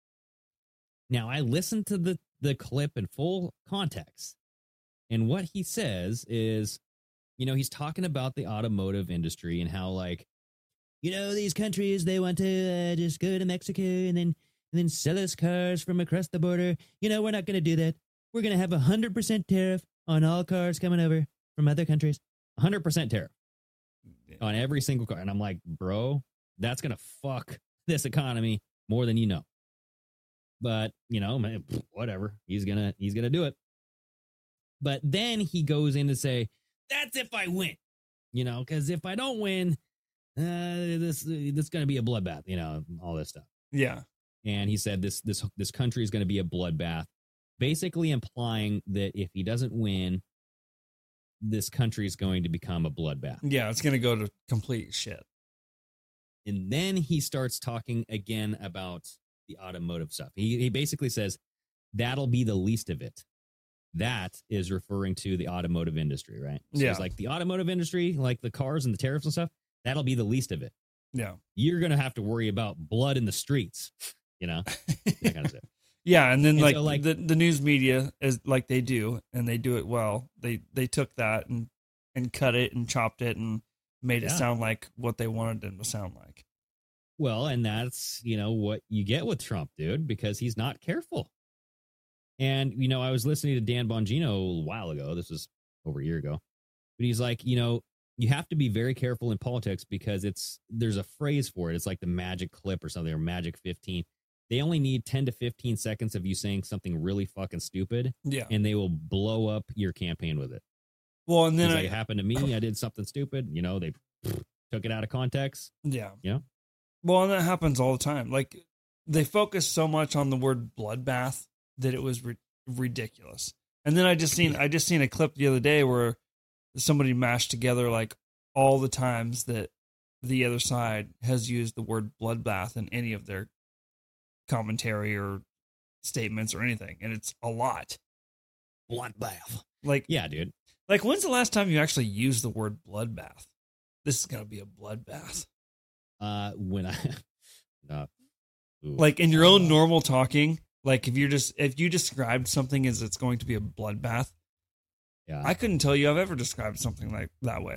Now, I listened to the clip in full context, and what he says is, he's talking about the automotive industry and how, like, these countries, they want to just go to Mexico and then sell us cars from across the border. We're not going to do that. We're going to have 100% tariff on all cars coming over from other countries. 100% tariff on every single car. And I'm like, bro, that's going to fuck this economy more than you know. But, whatever. He's going to do it. But then he goes in to say, that's if I win. Because if I don't win, this going to be a bloodbath, all this stuff. Yeah. And he said this country is going to be a bloodbath, basically implying that if he doesn't win, this country is going to become a bloodbath. Yeah, it's going to go to complete shit. And then he starts talking again about the automotive stuff. He basically says that'll be the least of it. That is referring to the automotive industry, right? So it's like the automotive industry, like the cars and the tariffs and stuff, that'll be the least of it. Yeah. You're going to have to worry about blood in the streets, that kind of stuff. Yeah, and then the news media is like they do, and they do it well. They took that and cut it and chopped it and made it sound like what they wanted them to sound like. Well, and that's, what you get with Trump, dude, because he's not careful. And, I was listening to Dan Bongino a while ago. This was over a year ago. But he's like, you have to be very careful in politics because there's a phrase for it. It's like the magic clip or something, or magic 15. They only need 10 to 15 seconds of you saying something really fucking stupid. Yeah. And they will blow up your campaign with it. Well, and then it happened to me. I did something stupid. You know, they took it out of context. Yeah. Yeah. Well, and that happens all the time. Like, they focus so much on the word bloodbath that it was ridiculous. And then I just seen a clip the other day where somebody mashed together like all the times that the other side has used the word bloodbath in any of their commentary or statements or anything, and it's a lot. Bloodbath. Like, yeah, dude. Like, when's the last time you actually used the word bloodbath? This is gonna be a bloodbath. When I like in your own normal talking, like if you described something as it's going to be a bloodbath, yeah, I couldn't tell you I've ever described something like that way.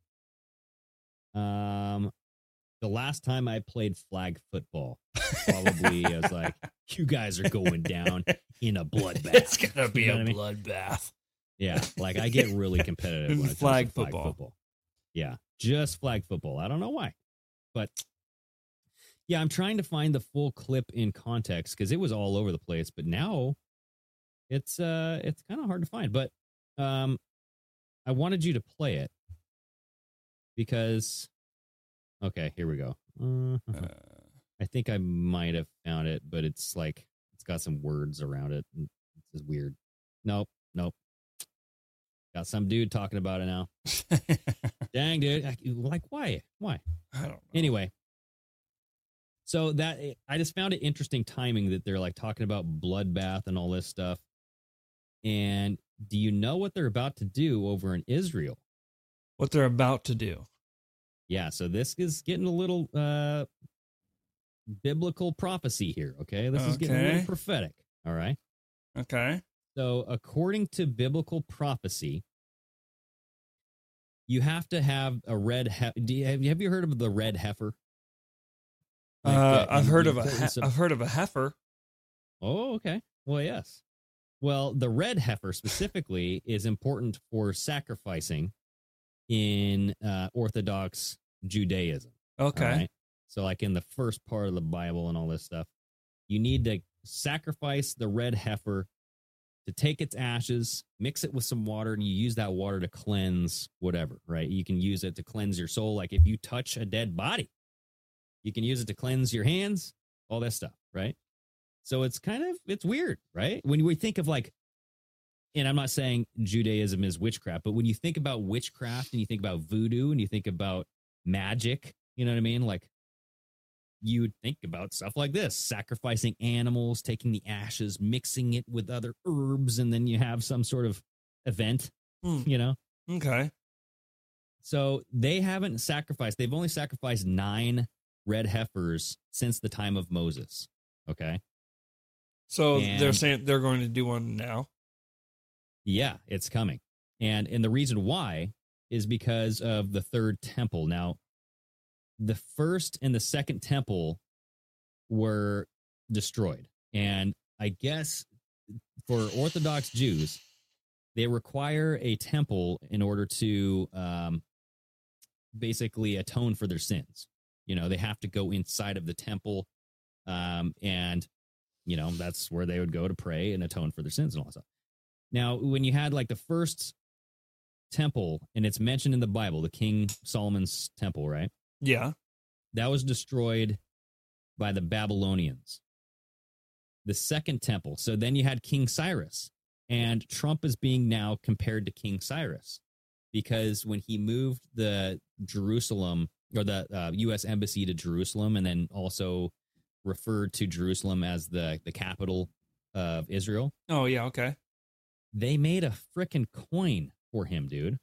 The last time I played flag football, probably I was like, you guys are going down in a bloodbath. It's gonna be a bloodbath. Yeah, like I get really competitive when it flag comes to football. Yeah, just flag football. I don't know why, but yeah, I'm trying to find the full clip in context because it was all over the place. But now it's kind of hard to find. But I wanted you to play it because. Okay, here we go. I think I might have found it, but it's like it's got some words around it. It's weird. Nope. Got some dude talking about it now. Dang, dude. Like, why? I don't know. Anyway, so that I just found it interesting timing that they're like talking about bloodbath and all this stuff. And do you know what they're about to do over in Israel? What they're about to do? Yeah, so this is getting a little biblical prophecy here, okay? This is getting a little prophetic, all right? Okay. So according to biblical prophecy, you have to have a red heifer. Have you heard of the red heifer? Like, I've heard of a heifer. Oh, okay. Well, yes. Well, the red heifer specifically is important for sacrificing in Orthodox Judaism. Okay. Right? So like in the first part of the Bible and all this stuff, you need to sacrifice the red heifer to take its ashes, mix it with some water, and you use that water to cleanse whatever, right? You can use it to cleanse your soul. Like if you touch a dead body, you can use it to cleanse your hands, all that stuff, right? So it's weird, right? When we think of like, and I'm not saying Judaism is witchcraft, but when you think about witchcraft and you think about voodoo and you think about magic, you know what I mean? Like you would think about stuff like this, sacrificing animals, taking the ashes, mixing it with other herbs, and then you have some sort of event, you know? Okay. So they haven't sacrificed. They've only sacrificed 9 red heifers since the time of Moses. Okay. So they're saying they're going to do one now? Yeah, it's coming. And the reason why is because of the third temple. Now, the first and the second temple were destroyed. And I guess for Orthodox Jews, they require a temple in order to basically atone for their sins. You know, they have to go inside of the temple and, you know, that's where they would go to pray and atone for their sins and all that stuff. Now, when you had like the first temple, and it's mentioned in the Bible, the King Solomon's temple, right? Yeah. That was destroyed by the Babylonians. The second temple. So then you had King Cyrus, and Trump is being now compared to King Cyrus because when he moved the Jerusalem or the U.S. embassy to Jerusalem, and then also referred to Jerusalem as the capital of Israel. Oh, yeah. Okay. They made a frickin' coin for him, dude.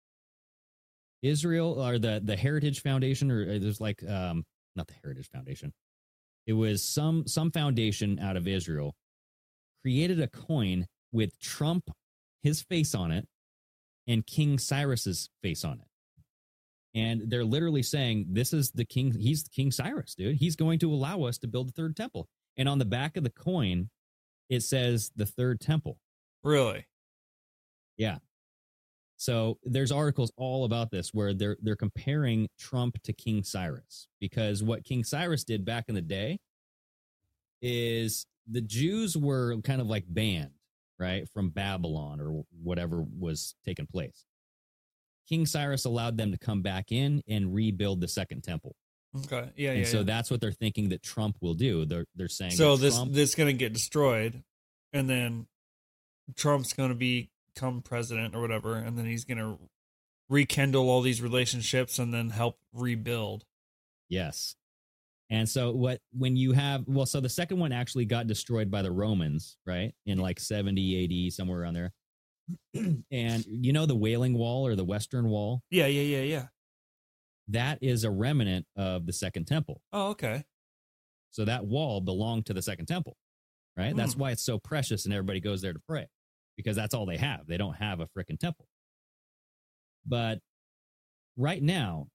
Israel or the Heritage Foundation, or there's like not the Heritage Foundation. It was some foundation out of Israel created a coin with Trump, his face on it, and King Cyrus's face on it. And they're literally saying, this is the king. He's King Cyrus, dude. He's going to allow us to build the third temple. And on the back of the coin, it says the third temple. Really? Yeah. So there's articles all about this where they're comparing Trump to King Cyrus, because what King Cyrus did back in the day is the Jews were kind of like banned, right, from Babylon or whatever was taking place. King Cyrus allowed them to come back in and rebuild the second temple. Okay. So that's what they're thinking that Trump will do. They're saying so that this going to get destroyed, and then Trump's going to become president or whatever, and then he's going to rekindle all these relationships and then help rebuild. Yes. And so so the second one actually got destroyed by the Romans, right? In like 70 AD, somewhere around there. And you know the Wailing Wall or the Western Wall? Yeah. That is a remnant of the Second Temple. Oh, okay. So that wall belonged to the Second Temple, right? That's why it's so precious and everybody goes there to pray, because that's all they have. They don't have a frickin' temple. But right now,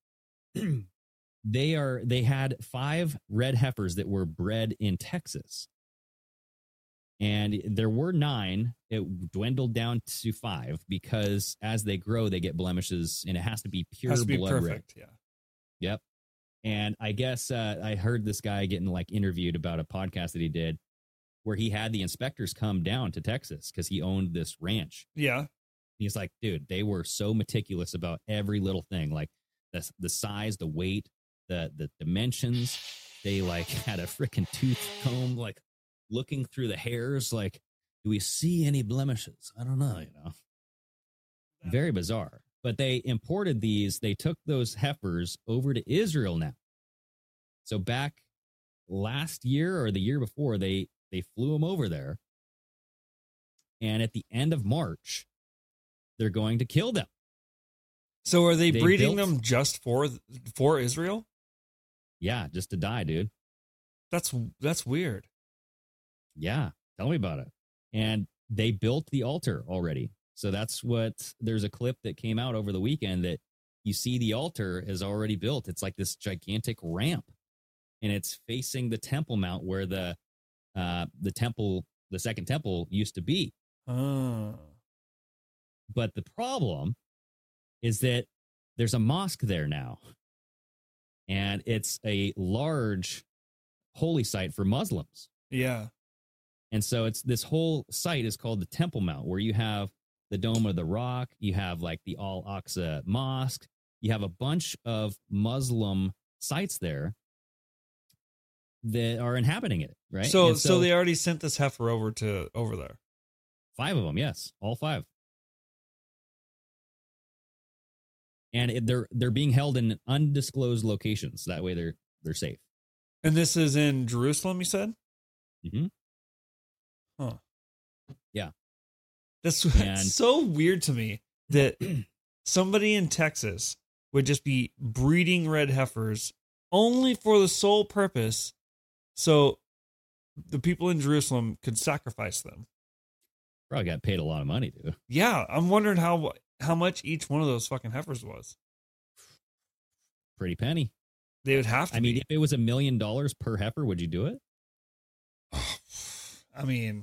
they had 5 red heifers that were bred in Texas. And there were 9. It dwindled down to 5 because as they grow, they get blemishes, and it has to be pure blood perfect. red. Yeah. Yep. And I guess I heard this guy getting like interviewed about a podcast that he did where he had the inspectors come down to Texas because he owned this ranch. Yeah. He's like, dude, they were so meticulous about every little thing, like the size, the weight, the dimensions. They like had a freaking tooth comb, like looking through the hairs, like, do we see any blemishes? I don't know, Very bizarre. But they imported these, they took those heifers over to Israel now. So back last year or the year before, they flew them over there. And at the end of March, they're going to kill them. So are they breeding them just for Israel? Yeah, just to die, dude. That's weird. Yeah, tell me about it. And they built the altar already. So there's a clip that came out over the weekend that you see the altar is already built. It's like this gigantic ramp, and it's facing the Temple Mount where the Second Temple used to be. Oh. But the problem is that there's a mosque there now, and it's a large holy site for Muslims. Yeah. And so this whole site is called the Temple Mount, where you have the Dome of the Rock, you have like the Al-Aqsa Mosque, you have a bunch of Muslim sites there that are inhabiting it, right? So they already sent this heifer over there. 5 of them, yes, all 5. And they're being held in undisclosed locations. That way they're safe. And this is in Jerusalem, you said? Mm-hmm. Huh. Yeah. That's so weird to me that somebody in Texas would just be breeding red heifers only for the sole purpose so the people in Jerusalem could sacrifice them. Probably got paid a lot of money, dude. Yeah, I'm wondering how much each one of those fucking heifers was. Pretty penny. They would have to. I mean, if it was $1 million per heifer, would you do it? I mean,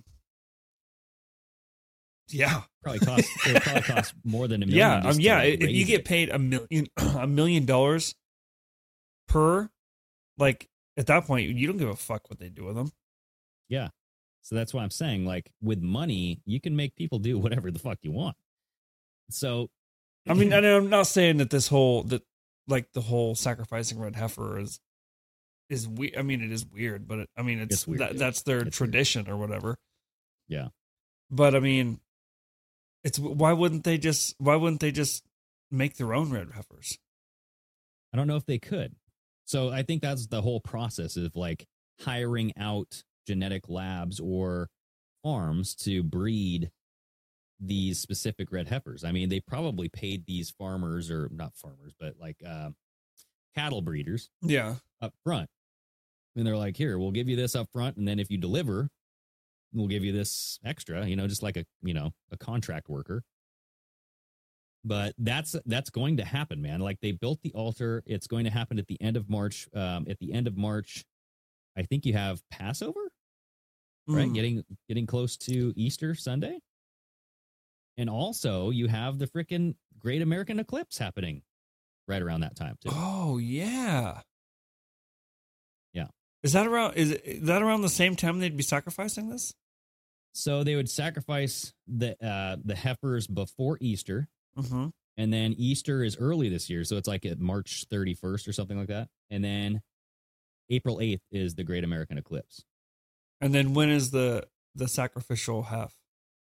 yeah, it would probably cost more than $1 million. Yeah, if you get paid $1 million per, like at that point, you don't give a fuck what they do with them. Yeah, so that's why I'm saying, like, with money, you can make people do whatever the fuck you want. So, I mean, and I'm not saying that the whole sacrificing red heifer is weird. I mean, it is weird, but it's weird, that's their tradition or whatever. Yeah. But I mean, why wouldn't they just make their own red heifers? I don't know if they could. So I think that's the whole process of like hiring out genetic labs or farms to breed these specific red heifers. I mean, they probably paid these farmers, or not farmers, but like cattle breeders, up front. And they're like, here, we'll give you this up front, and then if you deliver, we'll give you this extra, just like a contract worker. But that's going to happen, man. Like, they built the altar. It's going to happen at the end of March. At the end of March, I think you have Passover, right? Getting close to Easter Sunday. And also you have the frickin' Great American Eclipse happening right around that time too. Oh, yeah. Yeah. Is that around the same time they'd be sacrificing this? So they would sacrifice the heifers before Easter, and then Easter is early this year, so it's like at March 31st or something like that, and then April 8th is the Great American Eclipse. And then when is the sacrificial heifer?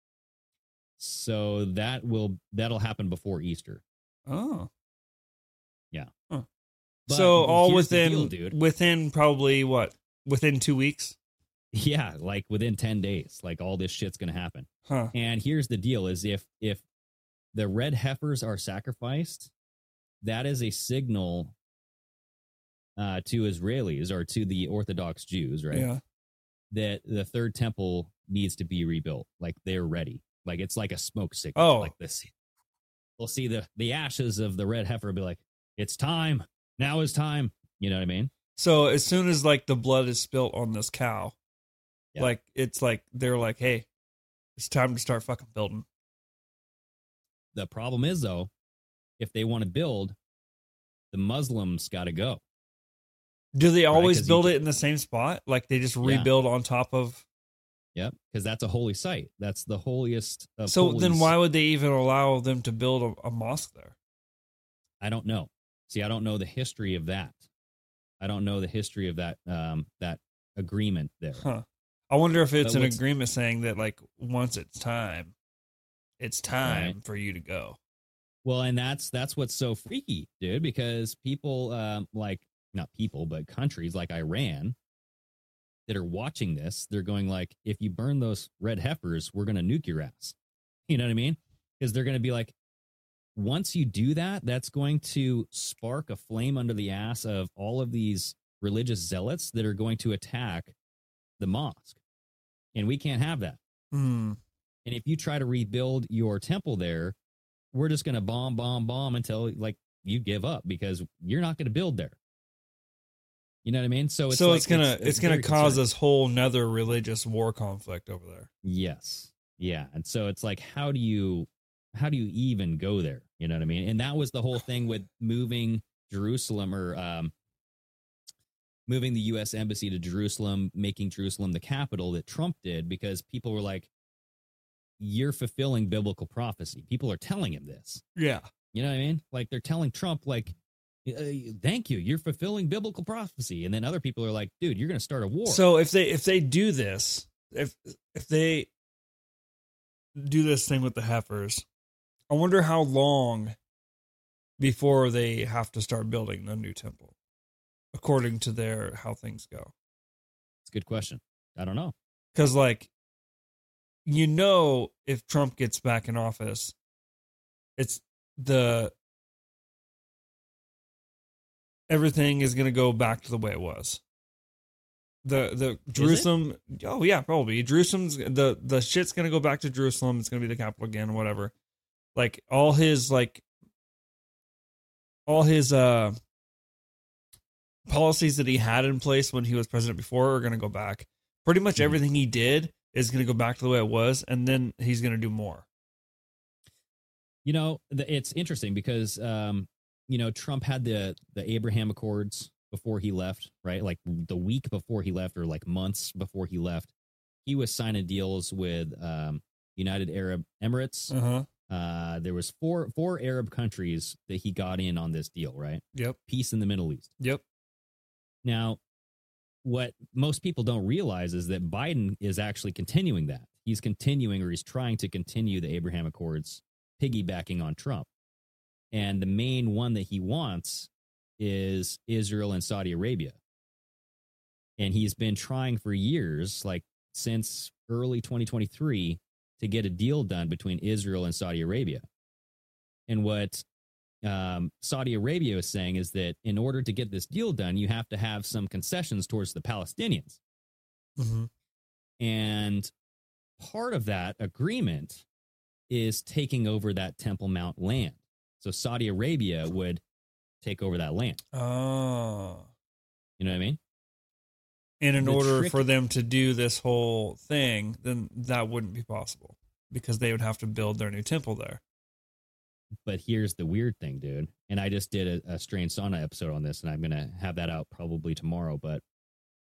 So that'll happen before Easter. Oh, yeah. Huh. But so all within probably within 2 weeks. Yeah, like within 10 days, like all this shit's gonna happen. Huh. And here's the deal: is if the red heifers are sacrificed, that is a signal to Israelis or to the Orthodox Jews, right? Yeah. That the third temple needs to be rebuilt. Like they're ready. Like it's like a smoke signal. Oh, like this. We'll see the ashes of the red heifer be like, it's time. Now is time. You know what I mean? So as soon as like the blood is spilt on this cow, like it's like they're like, hey, it's time to start fucking building. The problem is though, if they want to build, the Muslims got to go. Do they always build it in the same spot? Like they just rebuild on top of? Yep, because that's a holy site. That's the holiest of So holies. then why would they even allow them to build a mosque there? I don't know. See, I don't know the history of that. I don't know the history of that that agreement there. Huh. I wonder if it's an agreement saying that like once it's time right. for you to go. Well, and that's what's so freaky, dude, because people not people, but countries like Iran that are watching this, they're going like, if you burn those red heifers, we're going to nuke your ass. You know what I mean? Because they're going to be like, once you do that, that's going to spark a flame under the ass of all of these religious zealots that are going to attack the mosque. And we can't have that. Mm. And if you try to rebuild your temple there, we're just going to bomb until like you give up because you're not going to build there. You know what I mean? So it's gonna cause this whole nother religious war conflict over there. Yes. Yeah. And so it's like, how do you even go there? You know what I mean? And that was the whole thing with moving Jerusalem or moving the U.S. embassy to Jerusalem, making Jerusalem the capital that Trump did, because people were like, you're fulfilling biblical prophecy. People are telling him this. Yeah. You know what I mean? Like they're telling Trump like, thank you, you're fulfilling biblical prophecy. And then other people are like, dude, you're going to start a war. So if they do this, if they do this thing with the heifers, I wonder how long before they have to start building the new temple, according to how things go. It's a good question. I don't know. Because if Trump gets back in office, it's everything is going to go back to the way it was. The Jerusalem, oh yeah, probably Jerusalem's the shit's going to go back to Jerusalem. It's going to be the capital again, whatever. Like all his policies that he had in place when he was president before are going to go back. Pretty much everything he did is going to go back to the way it was, and then he's going to do more. You know, it's interesting because Trump had the Abraham Accords before he left, right? Like the week before he left, or like months before he left, he was signing deals with United Arab Emirates. Uh-huh. There was four Arab countries that he got in on this deal, right? Yep. Peace in the Middle East. Yep. Now, what most people don't realize is that Biden is actually continuing that. He's trying to continue the Abraham Accords, piggybacking on Trump. And the main one that he wants is Israel and Saudi Arabia. And he's been trying for years, like since early 2023, to get a deal done between Israel and Saudi Arabia. And what Saudi Arabia is saying is that in order to get this deal done, you have to have some concessions towards the Palestinians. Mm-hmm. And part of that agreement is taking over that Temple Mount land. So Saudi Arabia would take over that land. Oh. You know what I mean? And in order for them to do this whole thing, then that wouldn't be possible because they would have to build their new temple there. But here's the weird thing, dude. And I just did a Strange Sauna episode on this, and I'm going to have that out probably tomorrow. But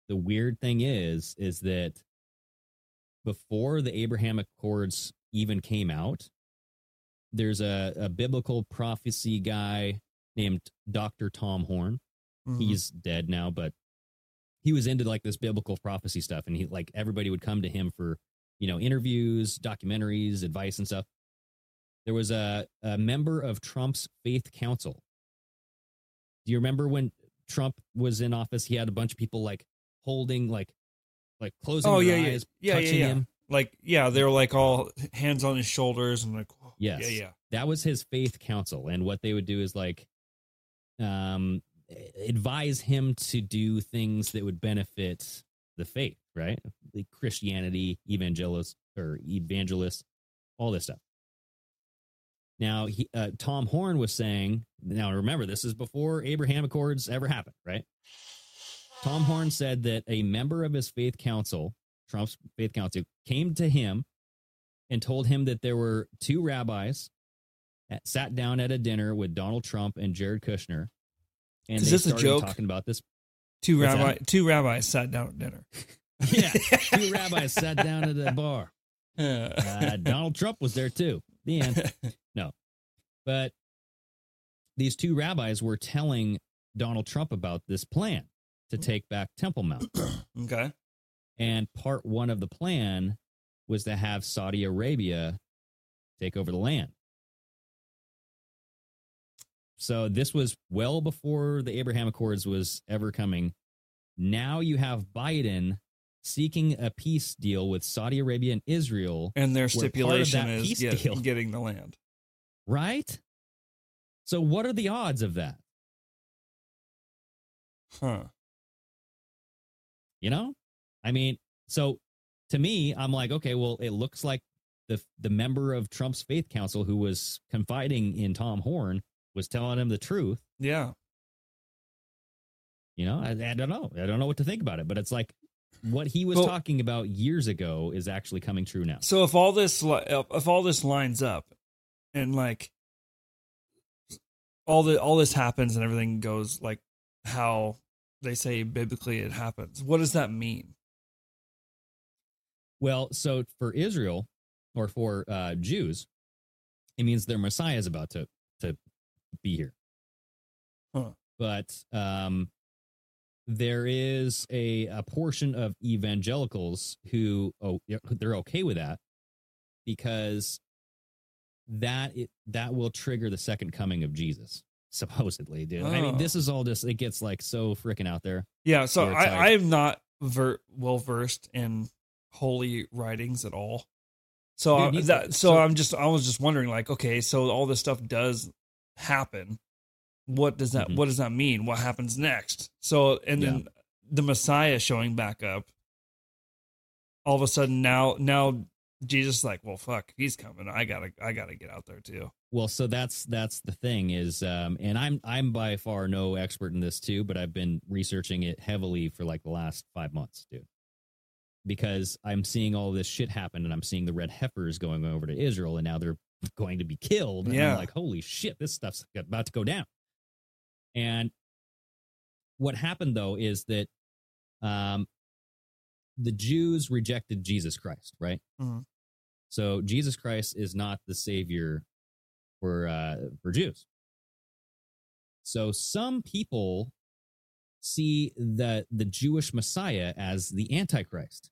the weird thing is that before the Abraham Accords even came out, there's a biblical prophecy guy named Dr. Tom Horn. Mm-hmm. He's dead now, but he was into like this biblical prophecy stuff, and he like everybody would come to him for, you know, interviews, documentaries, advice and stuff. There was a member of Trump's Faith Council. Do you remember when Trump was in office? He had a bunch of people like holding, like closing their eyes, touching him. Like, yeah, they were like all hands on his shoulders and like, oh, yes, yeah. That was his Faith Council. And what they would do is like advise him to do things that would benefit the faith, right? The Christianity, evangelists, all this stuff. Now, Tom Horn was saying, now remember, this is before Abraham Accords ever happened, right? Tom Horn said that a member of his Faith Council, Trump's Faith Council, came to him and told him that there were two rabbis that sat down at a dinner with Donald Trump and Jared Kushner. And is this a joke? Talking about this. Two rabbis sat down at dinner. Yeah, two rabbis sat down at a bar. Donald Trump was there too. The end. No. But these two rabbis were telling Donald Trump about this plan to take back Temple Mount. Okay. And part one of the plan was to have Saudi Arabia take over the land. So this was well before the Abraham Accords was ever coming. Now you have Biden seeking a peace deal with Saudi Arabia and Israel. And their stipulation is getting the land. Right? So what are the odds of that? Huh. You know? I mean, so to me, I'm like, okay, well, it looks like the member of Trump's Faith Council who was confiding in Tom Horn was telling him the truth. Yeah. You know, I don't know. I don't know what to think about it, but it's like what he was talking about years ago is actually coming true now. So if all this lines up and like all this happens and everything goes like how they say biblically it happens, what does that mean? Well, so for Israel or for Jews, it means their Messiah is about to be here. Huh. But there is a portion of evangelicals who they're okay with that because that will trigger the second coming of Jesus, supposedly, dude. I mean, this is all just, it gets like so freaking out there. Yeah, so I am not well versed in holy writings at all. So I was just wondering, like, okay, so all this stuff does happen. What does that what does that mean? What happens next? So then the Messiah showing back up, all of a sudden now Jesus is like, well, fuck, he's coming. I gotta get out there too. Well, so that's the thing is, and I'm by far no expert in this too, but I've been researching it heavily for like the last 5 months, dude. Because I'm seeing all this shit happen, and I'm seeing the red heifers going over to Israel, and now they're going to be killed. And I'm like, holy shit, this stuff's about to go down. And what happened, though, is that the Jews rejected Jesus Christ, right? Mm-hmm. So Jesus Christ is not the savior for Jews. So some people see the Jewish Messiah as the Antichrist.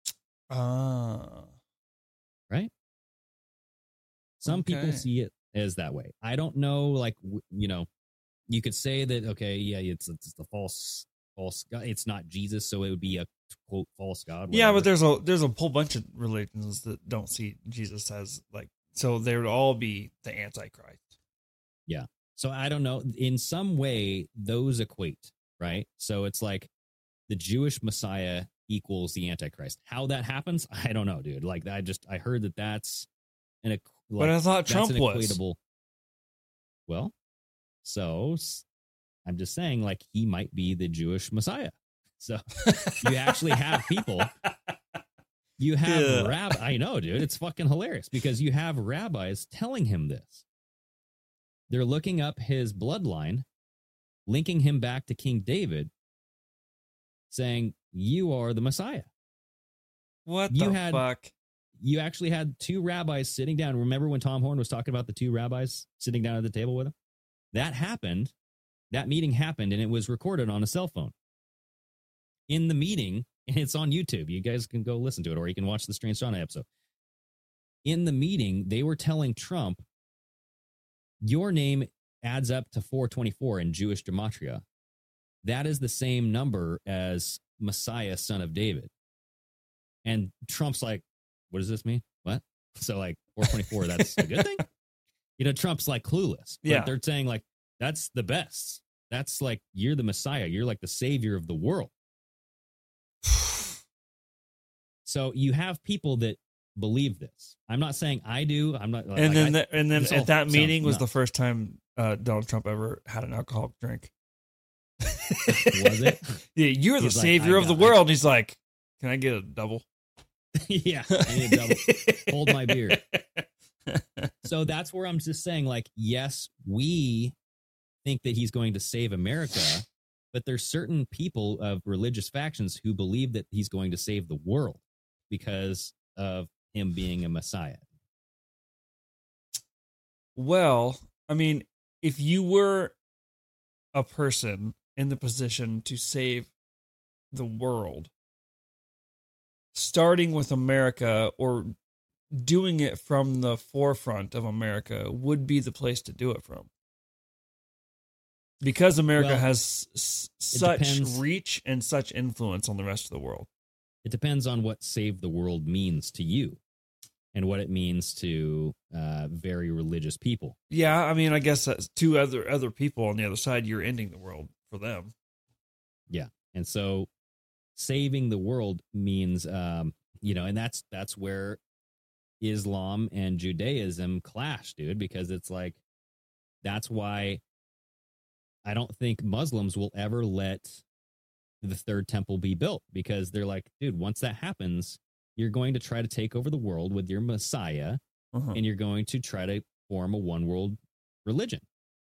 Right? Some people see it as that way. I don't know, like, you know, you could say that, okay, yeah, it's the false God. It's not Jesus, so it would be a quote false God. Whatever. Yeah, but there's a whole bunch of religions that don't see Jesus as like, so they would all be the Antichrist. Yeah. So I don't know. In some way, those equate, right? So it's like the Jewish Messiah equals the Antichrist. How that happens, I don't know, dude. Like I heard that's but I thought Trump was. Well, so I'm just saying, like, he might be the Jewish Messiah. So you actually have people. You have I know, dude. It's fucking hilarious because you have rabbis telling him this. They're looking up his bloodline, linking him back to King David, saying, you are the Messiah. What the fuck? You actually had two rabbis sitting down. Remember when Tom Horn was talking about the two rabbis sitting down at the table with him? That happened. That meeting happened, and it was recorded on a cell phone. In the meeting, and it's on YouTube. You guys can go listen to it, or you can watch the Strange Sauna episode. In the meeting, they were telling Trump, your name adds up to 424 in Jewish gematria. That is the same number as Messiah, son of David. And Trump's like, what does this mean? What? So like 424, that's a good thing? You know, Trump's like clueless. But yeah. They're saying like, that's the best. That's like, you're the Messiah. You're like the savior of the world. So you have people that believe this. I'm not saying I do. I'm not. And then at that meeting was the first time Donald Trump ever had an alcoholic drink. Was it? Yeah, you're the savior of the world. He's like, can I get a double? Yeah, I need a double. Hold my beer. So that's where I'm just saying, like, yes, we think that he's going to save America, but there's certain people of religious factions who believe that he's going to save the world because of him being a Messiah. Well, I mean, if you were a person in the position to save the world, starting with America or doing it from the forefront of America would be the place to do it from. Because America has such reach and such influence on the rest of the world. It depends on what save the world means to you and what it means to very religious people. Yeah, I mean, I guess that's two other people on the other side, you're ending the world for them. Yeah. And so saving the world means, and that's where Islam and Judaism clash, dude, because it's like, that's why I don't think Muslims will ever let the third temple be built, because they're like, dude, once that happens, you're going to try to take over the world with your Messiah, and you're going to try to form a one world religion.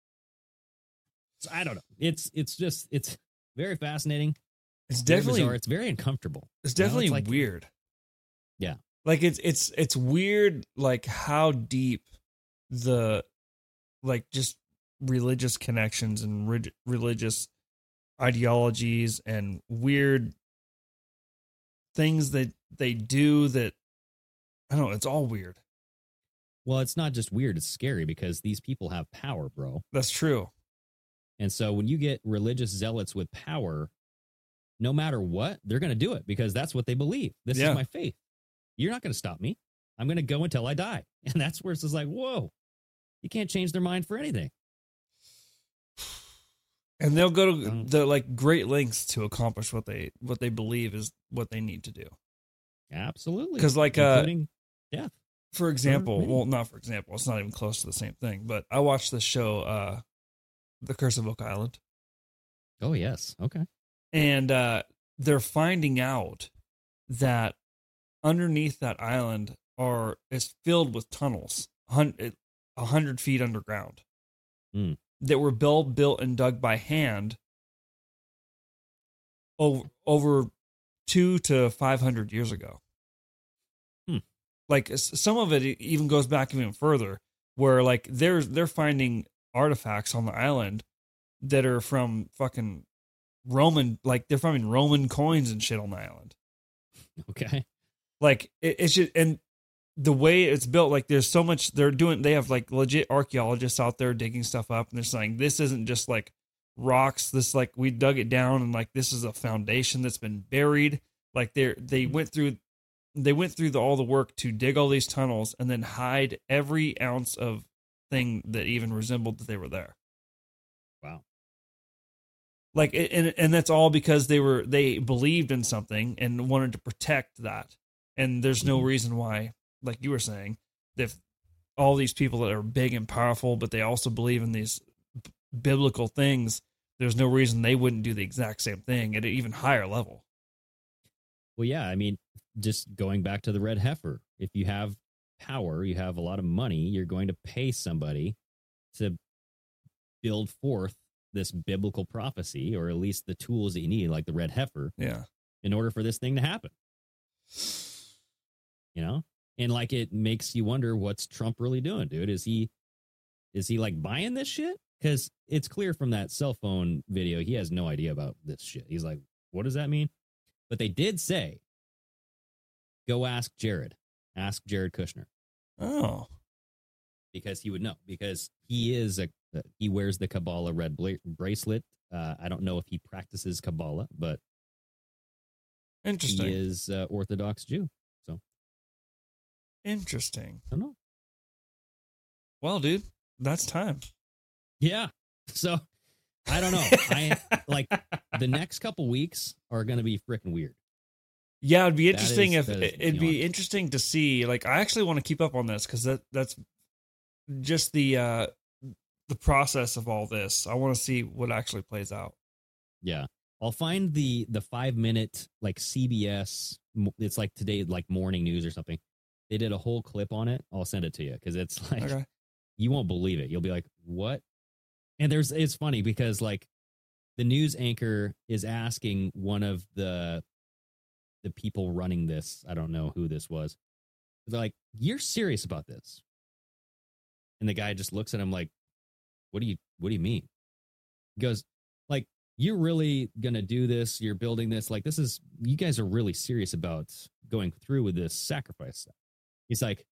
So I don't know. It's very fascinating. It's definitely bizarre. It's very uncomfortable. It's definitely it's like, weird. Yeah. Like it's weird, like how deep the, like, just religious connections and religious ideologies and weird things that they do that, I don't know, it's all weird. Well, it's not just weird, it's scary because these people have power, bro. That's true. And so when you get religious zealots with power, no matter what, they're going to do it because that's what they believe. This is my faith. You're not going to stop me. I'm going to go until I die. And that's where it's just like, whoa, you can't change their mind for anything. And they'll go to the like great lengths to accomplish what they believe is what they need to do. Absolutely. Because like including death. For example, well, not for example, it's not even close to the same thing, but I watched this show, The Curse of Oak Island. Oh, yes. Okay. And they're finding out that underneath that island is filled with tunnels, 100 feet underground, that were built and dug by hand over 200 to 500 years ago. Like some of it even goes back even further, where like they're finding artifacts on the island that are from fucking Roman, like they're finding Roman coins and shit on the island. Okay. Like it's just, and the way it's built, like there's so much they have like legit archaeologists out there digging stuff up, and they're saying this isn't just like rocks. This, like, we dug it down and like this is a foundation that's been buried. Like they went through all the work to dig all these tunnels and then hide every ounce of thing that even resembled that they were there. Wow. Like, and that's all because they believed in something and wanted to protect that. And there's no reason why, like you were saying, if all these people that are big and powerful, but they also believe in these biblical things, there's no reason they wouldn't do the exact same thing at an even higher level. Well, yeah, I mean, just going back to the red heifer, if you have power, you have a lot of money, you're going to pay somebody to build forth this biblical prophecy, or at least the tools that you need, like the red heifer. Yeah. in order for this thing to happen. And like, it makes you wonder, what's Trump really doing, dude? Is he like buying this shit? Because it's clear from that cell phone video, he has no idea about this shit. He's like, what does that mean? But they did say, go ask Jared Kushner. Oh, because he would know, because he wears the Kabbalah red bracelet. I don't know if he practices Kabbalah, but interesting. He is Orthodox Jew. Interesting. I don't know. Well, dude, that's time. Yeah. So I don't know. The next couple weeks are going to be freaking weird. Yeah, it'd be interesting be interesting to see. Like, I actually want to keep up on this because that's just the process of all this. I want to see what actually plays out. Yeah. I'll find the 5-minute like CBS. It's like today, like morning news or something. They did a whole clip on it. I'll send it to you because it's like, you won't believe it. You'll be like, what? And it's funny because like the news anchor is asking one of the people running this. I don't know who this was. They're like, you're serious about this? And the guy just looks at him like, what do you mean? He goes, like, you're really going to do this? You're building this? Like, you guys are really serious about going through with this sacrifice stuff. He's like,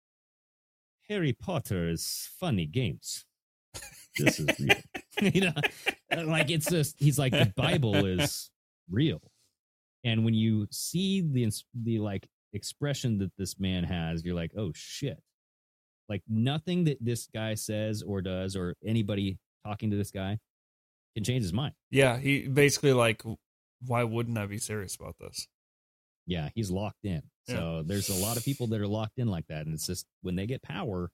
Harry Potter is funny games. This is real. Like, it's just, he's like, the Bible is real. And when you see the like expression that this man has, you're like, oh shit. Like, nothing that this guy says or does, or anybody talking to this guy, can change his mind. Yeah, he basically like, why wouldn't I be serious about this? Yeah, he's locked in. So there's a lot of people that are locked in like that. And it's just, when they get power,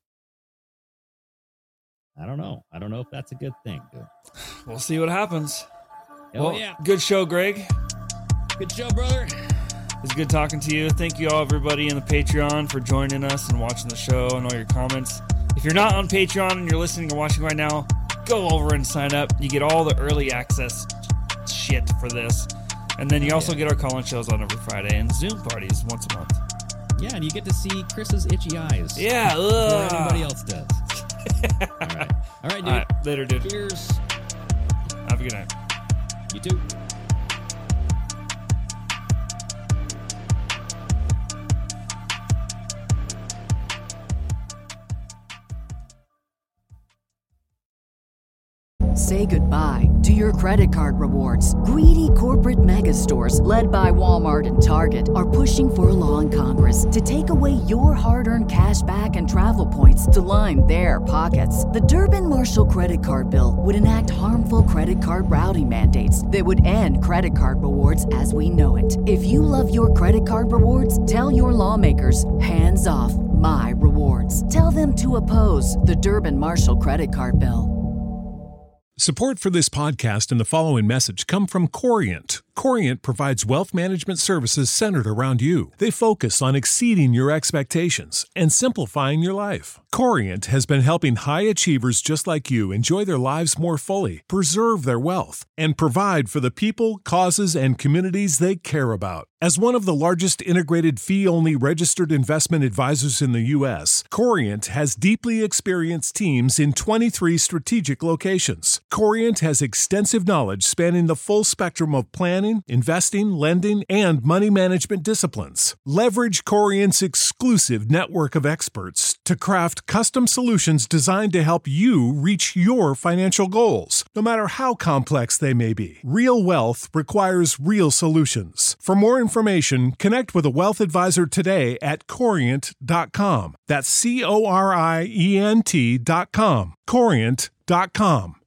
I don't know. I don't know if that's a good thing, dude. We'll see what happens. Hell yeah. Good show, Greg. Good show, brother. It's good talking to you. Thank you all, everybody in the Patreon, for joining us and watching the show and all your comments. If you're not on Patreon and you're listening or watching right now, go over and sign up. You get all the early access shit for this. And then you also get our call-in shows on every Friday and Zoom parties once a month. Yeah, and you get to see Chris's itchy eyes. Yeah. Before anybody else does. All right, dude. All right, later, dude. Cheers. Have a good night. You too. Say goodbye to your credit card rewards. Greedy corporate mega stores, led by Walmart and Target, are pushing for a law in Congress to take away your hard-earned cash back and travel points to line their pockets. The Durbin-Marshall credit card bill would enact harmful credit card routing mandates that would end credit card rewards as we know it. If you love your credit card rewards, tell your lawmakers, hands off my rewards. Tell them to oppose the Durbin-Marshall credit card bill. Support for this podcast and the following message come from Corient. Corient provides wealth management services centered around you. They focus on exceeding your expectations and simplifying your life. Corient has been helping high achievers just like you enjoy their lives more fully, preserve their wealth, and provide for the people, causes, and communities they care about. As one of the largest integrated fee-only registered investment advisors in the U.S., Corient has deeply experienced teams in 23 strategic locations. Corient has extensive knowledge spanning the full spectrum of planning, investing, lending, and money management disciplines. Leverage Corient's exclusive network of experts to craft custom solutions designed to help you reach your financial goals, no matter how complex they may be. Real wealth requires real solutions. For more information, connect with a wealth advisor today at Corient.com. That's Corient.com. Corient.com.